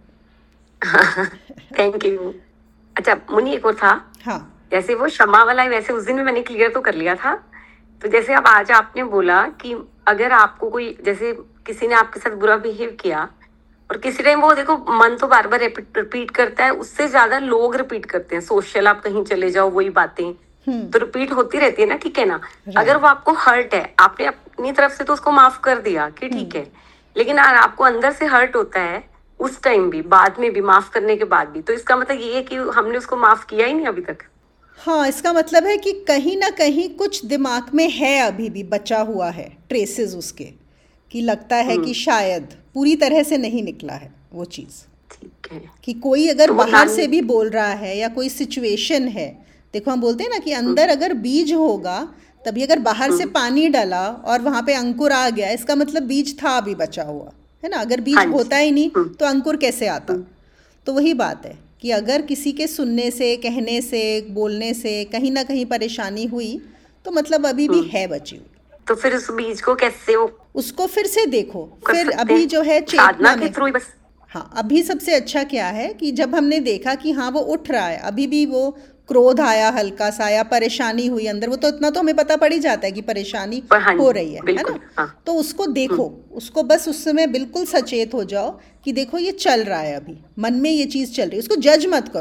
Thank you. अच्छा मुनि, एक और था. हाँ. जैसे वो क्षमा वाला है, वैसे उस दिन में मैंने क्लियर तो कर लिया था. तो जैसे अब आज आपने बोला कि अगर आपको कोई, जैसे किसी ने आपके साथ बुरा बिहेव किया और किसी टाइम वो देखो मन तो बार बार रिपीट करता है, उससे ज्यादा लोग रिपीट करते हैं. सोशल आप कहीं चले जाओ वही बातें तो रिपीट होती रहती है ना, ठीक है ना. अगर वो आपको हर्ट है, आपने अपनी तरफ से तो उसको माफ कर दिया कि ठीक है, लेकिन अगर आपको अंदर से हर्ट होता है उस टाइम भी, बाद में भी, माफ करने के बाद भी, तो इसका मतलब ये है कि हमने उसको माफ किया ही नहीं अभी तक. हाँ, इसका मतलब है कि कहीं ना कहीं कुछ दिमाग में है, अभी भी बचा हुआ है ट्रेसेस उसके, कि लगता है कि शायद पूरी तरह से नहीं निकला है वो चीज़. ठीक है. कि कोई अगर बाहर से भी बोल रहा है या कोई सिचुएशन है, देखो हम बोलते हैं ना कि अंदर अगर बीज होगा तभी, अगर बाहर से पानी डाला और वहाँ पे अंकुर आ गया, इसका मतलब बीज था अभी बचा हुआ, है ना. अगर बीज होता ही नहीं तो अंकुर कैसे आता. तो वही बात है कि अगर किसी के सुनने से, कहने से, बोलने से कहीं ना कहीं परेशानी हुई, तो मतलब अभी भी है बची हुई. तो फिर उस बीज को कैसे उसको फिर से देखो, फिर अभी जो है चेतना में. हाँ, अभी सबसे अच्छा क्या है कि जब हमने देखा कि हाँ वो उठ रहा है, अभी भी वो क्रोध आया हल्का सा या परेशानी हुई अंदर, वो तो इतना तो हमें पता पड़ ही जाता है कि परेशानी हो रही है ना. तो उसको देखो, उसको बस उस समय बिल्कुल सचेत हो जाओ कि देखो ये चल रहा है, अभी मन में ये चीज़ चल रही है, उसको जज मत करो.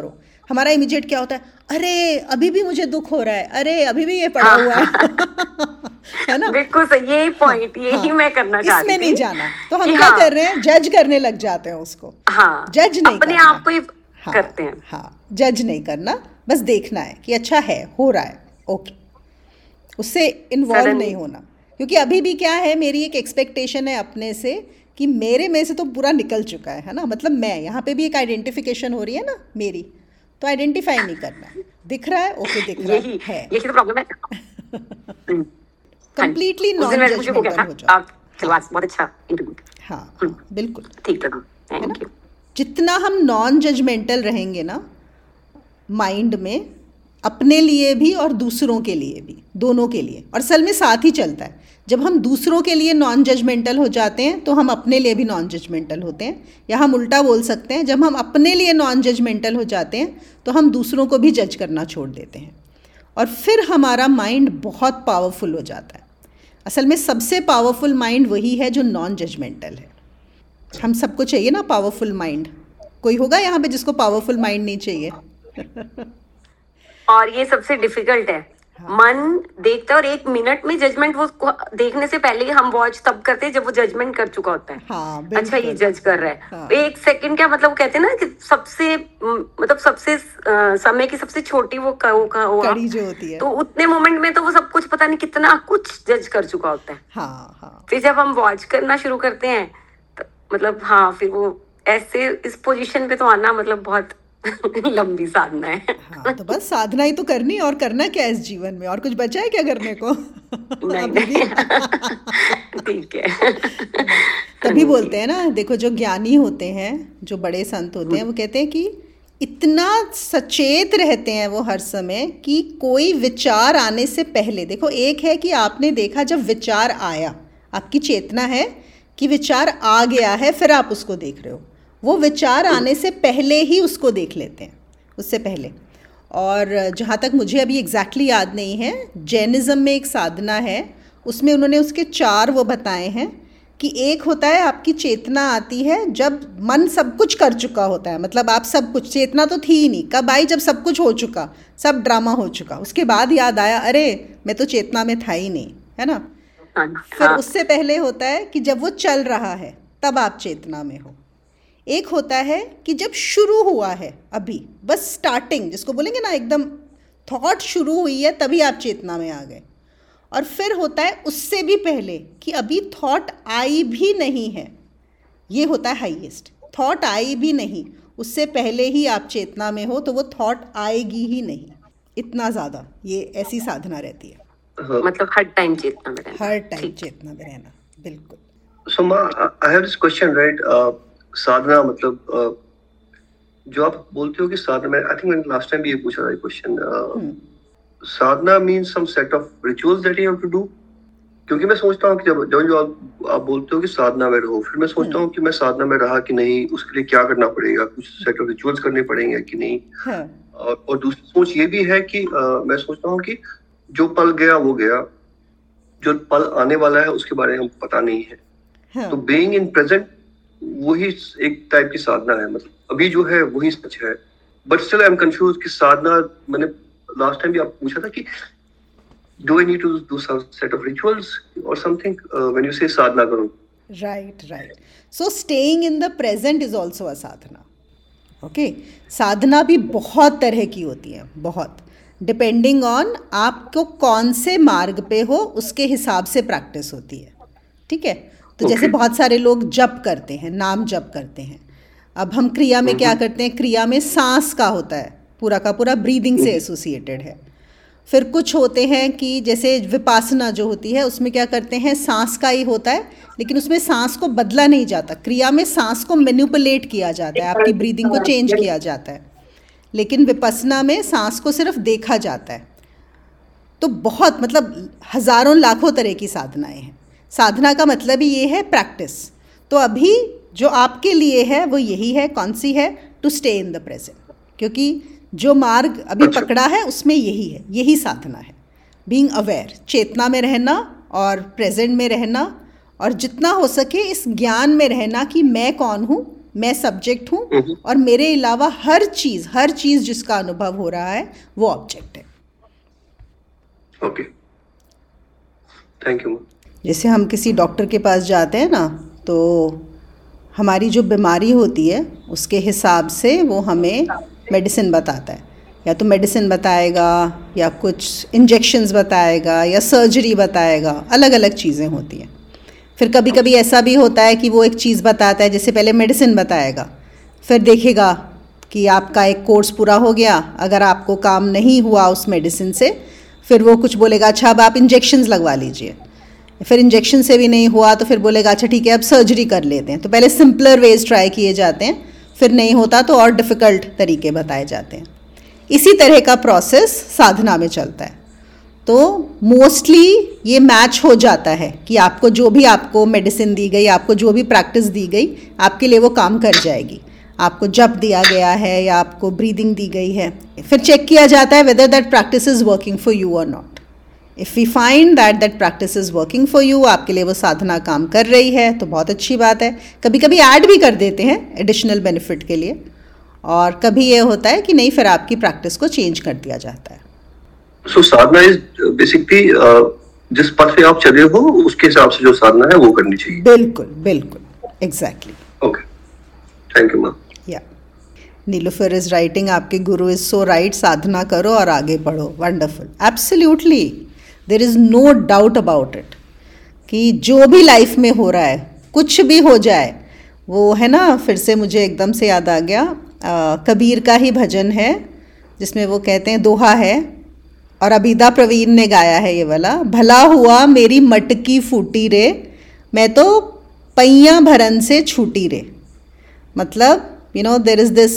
हमारा इमीडिएट क्या होता है, अरे अभी भी मुझे दुख हो रहा है, अरे अभी भी ये पड़ा हुआ है ना। बिल्कुल सही, यही पॉइंट, यही मैं करना चाहती थी। इसमें नहीं जाना, तो हम क्या कर रहे हैं, जज करने लग जाते हैं उसको। हाँ, जज नहीं अपने करना, आप को ही करते हैं। हाँ, जज नहीं करना, बस देखना है कि अच्छा है, हो रहा है, ओके, उससे इन्वॉल्व नहीं होना। क्योंकि अभी भी क्या है, मेरी एक एक्सपेक्टेशन है अपने से कि मेरे में से तो पूरा निकल चुका है ना, मतलब मैं यहाँ पे भी एक आइडेंटिफिकेशन हो रही है ना मेरी, तो आइडेंटिफाई नहीं करना, दिख रहा है, ओके, दिख रहा है, यही तो प्रॉब्लम है। कंप्लीटली नॉन जजमेंटल हो जाओ। बहुत अच्छा इंटरव्यू। हाँ, बिल्कुल ठीक लगा, थैंक यू। जितना हम नॉन जजमेंटल रहेंगे ना माइंड में, अपने लिए भी और दूसरों के लिए भी, दोनों के लिए, और असल में साथ ही चलता है। जब हम दूसरों के लिए नॉन जजमेंटल हो जाते हैं तो हम अपने लिए भी नॉन जजमेंटल होते हैं, या हम उल्टा बोल सकते हैं, जब हम अपने लिए नॉन जजमेंटल हो जाते हैं तो हम दूसरों को भी जज करना छोड़ देते हैं, और फिर हमारा माइंड बहुत पावरफुल हो जाता है। असल में सबसे पावरफुल माइंड वही है जो नॉन जजमेंटल है। हम सबको चाहिए ना पावरफुल माइंड, कोई होगा यहाँ पे जिसको पावरफुल माइंड नहीं चाहिए? और ये सबसे डिफिकल्ट है। हाँ। मन देखता है और 1 मिनट में जजमेंट, वो देखने से पहले ही हम वॉच तब करते हैं जब वो जजमेंट कर चुका होता है। हाँ, अच्छा ये जज कर रहा है। हाँ। 1 सेकंड क्या मतलब, कहते हैं ना कि सबसे समय की सबसे छोटी वो कड़ी जो होती है, तो उतने मोमेंट में तो वो सब कुछ पता नहीं कितना कुछ जज कर चुका होता है। हाँ, हाँ। फिर जब हम वॉच करना शुरू करते हैं मतलब, हाँ, फिर वो ऐसे इस पोजीशन पे तो आना मतलब बहुत लंबी साधना है। हाँ, तो बस साधना ही तो करनी, और करना क्या है इस जीवन में, और कुछ बचा है क्या करने को? नहीं। ठीक है। तभी बोलते हैं ना, देखो जो ज्ञानी होते हैं, जो बड़े संत होते हैं, वो कहते हैं कि इतना सचेत रहते हैं वो हर समय कि कोई विचार आने से पहले, देखो एक है कि आपने देखा जब विचार आया, आपकी चेतना है कि विचार आ गया है, फिर आप उसको देख रहे हो, वो विचार आने से पहले ही उसको देख लेते हैं, उससे पहले। और जहाँ तक मुझे अभी एग्जैक्टली याद नहीं है, जैनिज़्म में एक साधना है, उसमें उन्होंने उसके 4 वो बताए हैं कि एक होता है आपकी चेतना आती है जब मन सब कुछ कर चुका होता है, मतलब आप सब कुछ, चेतना तो थी ही नहीं, कब आई जब सब कुछ हो चुका, सब ड्रामा हो चुका, उसके बाद याद आया अरे मैं तो चेतना में था ही नहीं, है ना। फिर उससे पहले होता है कि जब वो चल रहा है तब आप चेतना में हो। एक होता है कि जब शुरू हुआ है, अभी बस स्टार्टिंग, जिसको बोलेंगे ना एकदम थॉट शुरू हुई है, तभी आप चेतना में आ गए। और फिर होता है उससे भी पहले कि अभी थॉट आई भी नहीं है, ये होता है हाईएस्ट। थॉट आई भी नहीं, उससे पहले ही आप चेतना में हो, तो वो थॉट आएगी ही नहीं, इतना ज़्यादा ये ऐसी साधना रहती है। मतलब हर टाइम चेतना में रहना, हर टाइम चेतना में रहना, बिल्कुल। So ma, I have this question, right? साधना मतलब जो आप बोलते हो कि साधना, मैं आई थिंक मैंने लास्ट टाइम भी ये पूछा था ये question, sadhana means some set of rituals that you have to do. क्योंकि मैं सोचता हूँ कि जब जो आप बोलते हो कि साधना में रहो, फिर मैं सोचता हूँ कि मैं साधना में रहा कि नहीं, उसके लिए क्या करना पड़ेगा, कुछ सेट ऑफ रिचुअल्स करने पड़ेंगे कि नहीं। और दूसरी सोच ये भी है कि मैं सोचता हूँ कि जो पल गया वो गया, जो पल आने वाला है उसके बारे में हमको पता नहीं है। तो बीइंग इन प्रेजेंट वही एक टाइप की साधना है, मतलब अभी जो है वही सच है। But still I am confuse कि साधना, मैंने लास्ट टाइम भी आप पूछा था कि do I need to do some set of rituals और something when you say sadhana करो। Right. So staying in the present is also a sadhana. Okay, साधना भी बहुत तरह की होती है, बहुत डिपेंडिंग ऑन आपको कौन से मार्ग पे हो, उसके हिसाब से प्रैक्टिस होती है। ठीक है, तो जैसे बहुत सारे लोग जप करते हैं, नाम जप करते हैं। अब हम क्रिया में क्या करते हैं, क्रिया में सांस का होता है, पूरा का पूरा ब्रीदिंग से एसोसिएटेड है। फिर कुछ होते हैं कि जैसे विपासना जो होती है, उसमें क्या करते हैं, सांस का ही होता है, लेकिन उसमें सांस को बदला नहीं जाता, क्रिया में सांस को मैनिपुलेट किया जाता है, आपकी ब्रीदिंग को चेंज किया जाता है। लेकिन विपसना में सांस को सिर्फ देखा जाता है। तो बहुत, मतलब हज़ारों लाखों तरह की साधनाएं हैं। साधना का मतलब ही ये है प्रैक्टिस। तो अभी जो आपके लिए है वो यही है, कौन सी है, to stay in the present, क्योंकि जो मार्ग अभी पकड़ा है उसमें यही है, यही साधना है। बीइंग अवेयर, चेतना में रहना और प्रेजेंट में रहना, और जितना हो सके इस ज्ञान में रहना कि मैं कौन हूँ मैं सब्जेक्ट हूँ और मेरे अलावा हर चीज जिसका अनुभव हो रहा है वो ऑब्जेक्ट है। Okay, thank you. जैसे हम किसी डॉक्टर के पास जाते हैं ना, तो हमारी जो बीमारी होती है उसके हिसाब से वो हमें मेडिसिन बताता है, या तो मेडिसिन बताएगा या कुछ इंजेक्शंस बताएगा या सर्जरी बताएगा, अलग अलग चीज़ें होती हैं। फिर कभी कभी ऐसा भी होता है कि वो एक चीज़ बताता है, जैसे पहले मेडिसिन बताएगा, फिर देखेगा कि आपका एक कोर्स पूरा हो गया, अगर आपको काम नहीं हुआ उस मेडिसिन से, फिर वो कुछ बोलेगा अच्छा अब आप इंजेक्शंस लगवा लीजिए, फिर इंजेक्शन से भी नहीं हुआ तो फिर बोलेगा अच्छा ठीक है अब सर्जरी कर लेते हैं। तो पहले सिंपलर वेज ट्राई किए जाते हैं, फिर नहीं होता तो और डिफ़िकल्ट तरीके बताए जाते हैं। इसी तरह का प्रोसेस साधना में चलता है। तो मोस्टली ये मैच हो जाता है कि आपको जो भी आपको मेडिसिन दी गई, आपको जो भी प्रैक्टिस दी गई, आपके लिए वो काम कर जाएगी। आपको जप दिया गया है या आपको ब्रीदिंग दी गई है, फिर चेक किया जाता है whether that practice is working for you और not. If we find that practice is working for you, आपके लिए वो साधना काम कर रही है, तो बहुत अच्छी बात है। कभी कभी ऐड भी कर देते हैं एडिशनल बेनिफिट के लिए, और कभी ये होता है कि नहीं, फिर आपकी प्रैक्टिस को चेंज कर दिया जाता है। सो साधना इज बेसिकली जिस पथ पे आप चल रहे हो उसके हिसाब से जो साधना है वो करनी चाहिए। बिल्कुल बिल्कुल, exactly. Okay, thank you ma'am. या नीलूफर इज राइटिंग, आपके गुरु इज सो राइट, साधना करो और आगे बढ़ो। Wonderful, absolutely, there is no doubt about it कि जो भी लाइफ में हो रहा है, कुछ भी हो जाए, वो है ना, फिर से मुझे एकदम से याद आ गया, कबीर का ही भजन है जिसमें वो कहते हैं, दोहा है और अबीदा प्रवीण ने गाया है ये वाला, भला हुआ मेरी मटकी फूटी रे, मैं तो पैया भरन से छूटी रे। मतलब there is this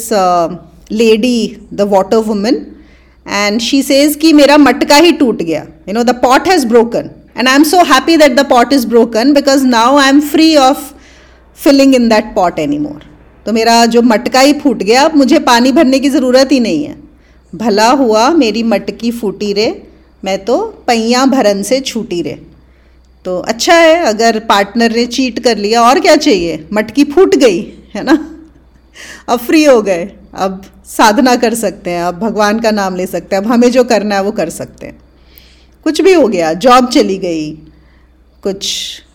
lady, the water woman, and she says कि मेरा मटका ही टूट गया, the pot has broken and I am so happy that the pot is broken because now I am free of filling in that pot anymore. तो मेरा जो मटका ही फूट गया, अब मुझे पानी भरने की ज़रूरत ही नहीं है। भला हुआ मेरी मटकी फूटी रे, मैं तो पैया भरन से छूटी रे। तो अच्छा है अगर पार्टनर ने चीट कर लिया, और क्या चाहिए, मटकी फूट गई है ना, अब फ्री हो गए, अब साधना कर सकते हैं, अब भगवान का नाम ले सकते हैं, अब हमें जो करना है वो कर सकते हैं। कुछ भी हो गया, जॉब चली गई, कुछ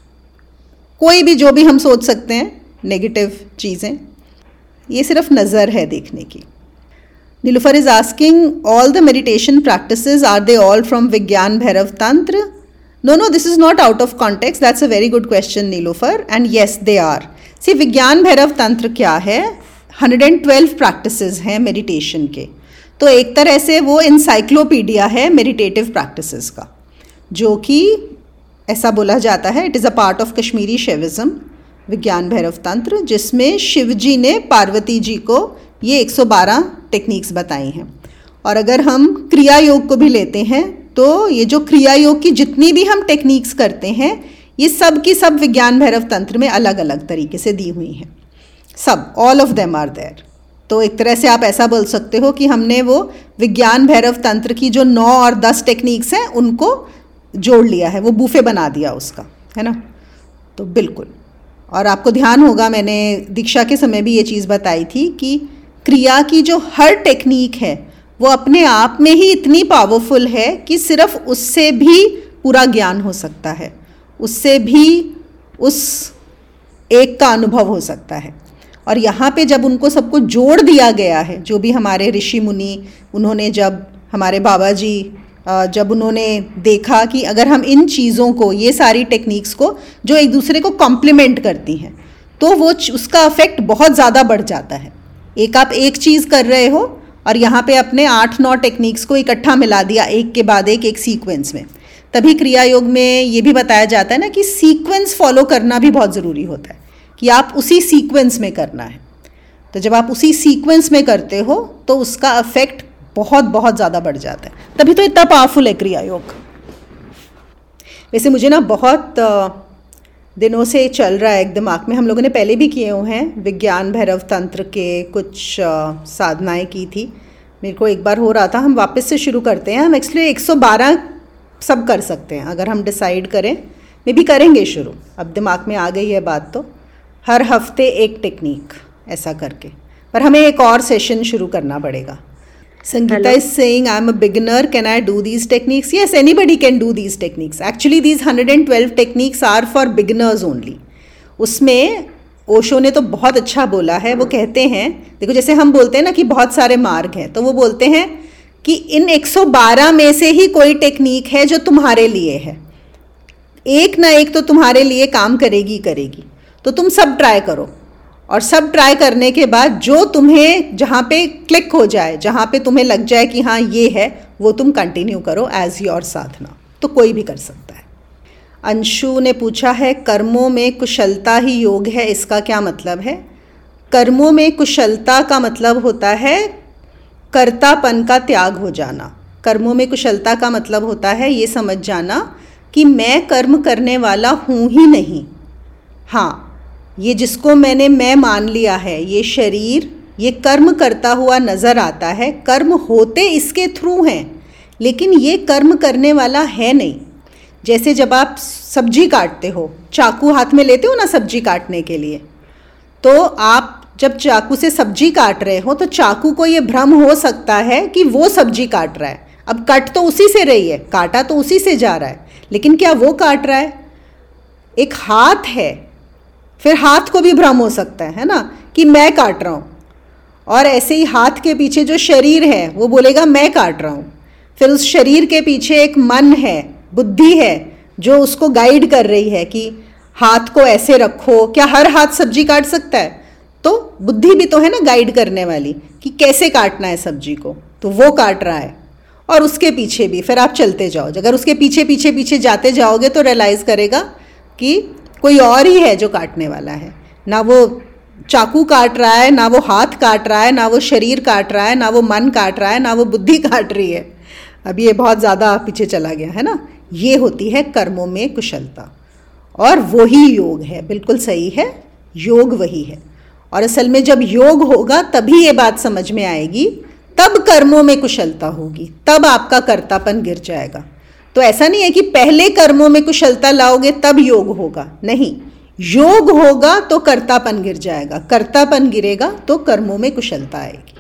कोई भी जो भी हम सोच सकते हैं नेगेटिव चीज़ें, ये सिर्फ नज़र है देखने की। Nilufar is asking, all the meditation practices are they all from Vigyan Bhairav तंत्र? No, this is not out of context. That's a very good question, Neelufar. And yes, they are. See, विज्ञान भैरव तंत्र क्या है? 112 प्रैक्टिसेस हैं मेडिटेशन के। तो एक तरह से वो इंसाइक्लोपीडिया है मेडिटेटिव प्रैक्टिसेस का, जो कि ऐसा बोला जाता है, it is a part of Kashmiri Shaivism, Vigyan Bhairav तंत्र, जिसमें शिव जी ने पार्वती जी को ये 112 टेक्निक्स बताई हैं। और अगर हम क्रिया योग को भी लेते हैं, तो ये जो क्रिया योग की जितनी भी हम टेक्निक्स करते हैं, ये सब की सब विज्ञान भैरव तंत्र में अलग अलग तरीके से दी हुई हैं, सब, all of them are there. तो एक तरह से आप ऐसा बोल सकते हो कि हमने वो विज्ञान भैरव तंत्र की जो 9 और 10 टेक्निक्स हैं उनको जोड़ लिया है, वो बूफे बना दिया उसका, है ना। तो बिल्कुल, और आपको ध्यान होगा मैंने दीक्षा के समय भी ये चीज़ बताई थी कि क्रिया की जो हर टेक्निक है वो अपने आप में ही इतनी पावरफुल है कि सिर्फ उससे भी पूरा ज्ञान हो सकता है, उससे भी उस एक का अनुभव हो सकता है। और यहाँ पे जब उनको सबको जोड़ दिया गया है, जो भी हमारे ऋषि मुनि, उन्होंने जब हमारे बाबा जी जब उन्होंने देखा कि अगर हम इन चीज़ों को, ये सारी टेक्निक्स को जो एक दूसरे को कॉम्प्लीमेंट करती हैं, तो वो उसका इफेक्ट बहुत ज़्यादा बढ़ जाता है। एक आप एक चीज़ कर रहे हो और यहाँ पे अपने 8-9 टेक्निक्स को इकट्ठा मिला दिया एक के बाद एक सीक्वेंस में। तभी क्रिया योग में ये भी बताया जाता है ना कि सीक्वेंस फॉलो करना भी बहुत ज़रूरी होता है, कि आप उसी सीक्वेंस में करना है। तो जब आप उसी सीक्वेंस में करते हो तो उसका इफेक्ट बहुत बहुत ज़्यादा बढ़ जाता है, तभी तो इतना पावरफुल है क्रिया योग। वैसे मुझे ना बहुत दिनों से चल रहा है एक दिमाग में, हम लोगों ने पहले भी किए हुए हैं, विज्ञान भैरव तंत्र के कुछ साधनाएं की थी। मेरे को एक बार हो रहा था, हम वापस से शुरू करते हैं। हम एक्चुअली 112 सब कर सकते हैं अगर हम डिसाइड करें, मे भी करेंगे शुरू, अब दिमाग में आ गई है बात। तो हर हफ्ते एक टेक्निक, ऐसा करके। पर हमें एक और सेशन शुरू करना पड़ेगा। Sangeeta is saying, I'm a beginner, can I do these techniques? Yes, anybody can do these techniques. Actually, these 112 techniques are for beginners only. उसमें ओशो ने तो बहुत अच्छा बोला है। वो कहते हैं, देखो जैसे हम बोलते हैं ना कि बहुत सारे मार्ग हैं, तो वो बोलते हैं कि इन 112 में से ही कोई टेक्निक है जो तुम्हारे लिए है। एक ना एक तो तुम्हारे लिए काम करेगी करेगी। तो तुम सब ट्राई करो, और सब ट्राई करने के बाद जो तुम्हें जहाँ पे क्लिक हो जाए, जहाँ पे तुम्हें लग जाए कि हाँ ये है, वो तुम कंटिन्यू करो एज योर साधना। तो कोई भी कर सकता है। अंशु ने पूछा है, कर्मों में कुशलता ही योग है, इसका क्या मतलब है? कर्मों में कुशलता का मतलब होता है कर्तापन का त्याग हो जाना। कर्मों में कुशलता का मतलब होता है ये समझ जाना कि मैं कर्म करने वाला हूँ ही नहीं। हाँ, ये जिसको मैंने मैं मान लिया है, ये शरीर, ये कर्म करता हुआ नज़र आता है। कर्म होते इसके थ्रू हैं, लेकिन ये कर्म करने वाला है नहीं। जैसे जब आप सब्जी काटते हो, चाकू हाथ में लेते हो ना सब्जी काटने के लिए, तो आप जब चाकू से सब्जी काट रहे हो तो चाकू को ये भ्रम हो सकता है कि वो सब्जी काट रहा है। अब कट तो उसी से रही है, काटा तो उसी से जा रहा है, लेकिन क्या वो काट रहा है? एक हाथ है, फिर हाथ को भी भ्रम हो सकता है ना कि मैं काट रहा हूँ। और ऐसे ही हाथ के पीछे जो शरीर है वो बोलेगा मैं काट रहा हूँ। फिर उस शरीर के पीछे एक मन है, बुद्धि है, जो उसको गाइड कर रही है कि हाथ को ऐसे रखो। क्या हर हाथ सब्जी काट सकता है? तो बुद्धि भी तो है ना गाइड करने वाली कि कैसे काटना है सब्जी को, तो वो काट रहा है। और उसके पीछे भी फिर आप चलते जाओ। अगर उसके पीछे पीछे पीछे जाते जाओगे तो रियलाइज़ करेगा कि कोई और ही है जो काटने वाला है। ना वो चाकू काट रहा है, ना वो हाथ काट रहा है, ना वो शरीर काट रहा है, ना वो मन काट रहा है, ना वो बुद्धि काट रही है। अब ये बहुत ज़्यादा पीछे चला गया है ना। ये होती है कर्मों में कुशलता, और वही योग है। बिल्कुल सही है, योग वही है। और असल में जब योग होगा तभी ये बात समझ में आएगी, तब कर्मों में कुशलता होगी, तब आपका कर्तापन गिर जाएगा। तो ऐसा नहीं है कि पहले कर्मों में कुशलता लाओगे तब योग होगा, नहीं। योग होगा तो कर्तापन गिर जाएगा, कर्तापन गिरेगा तो कर्मों में कुशलता आएगी।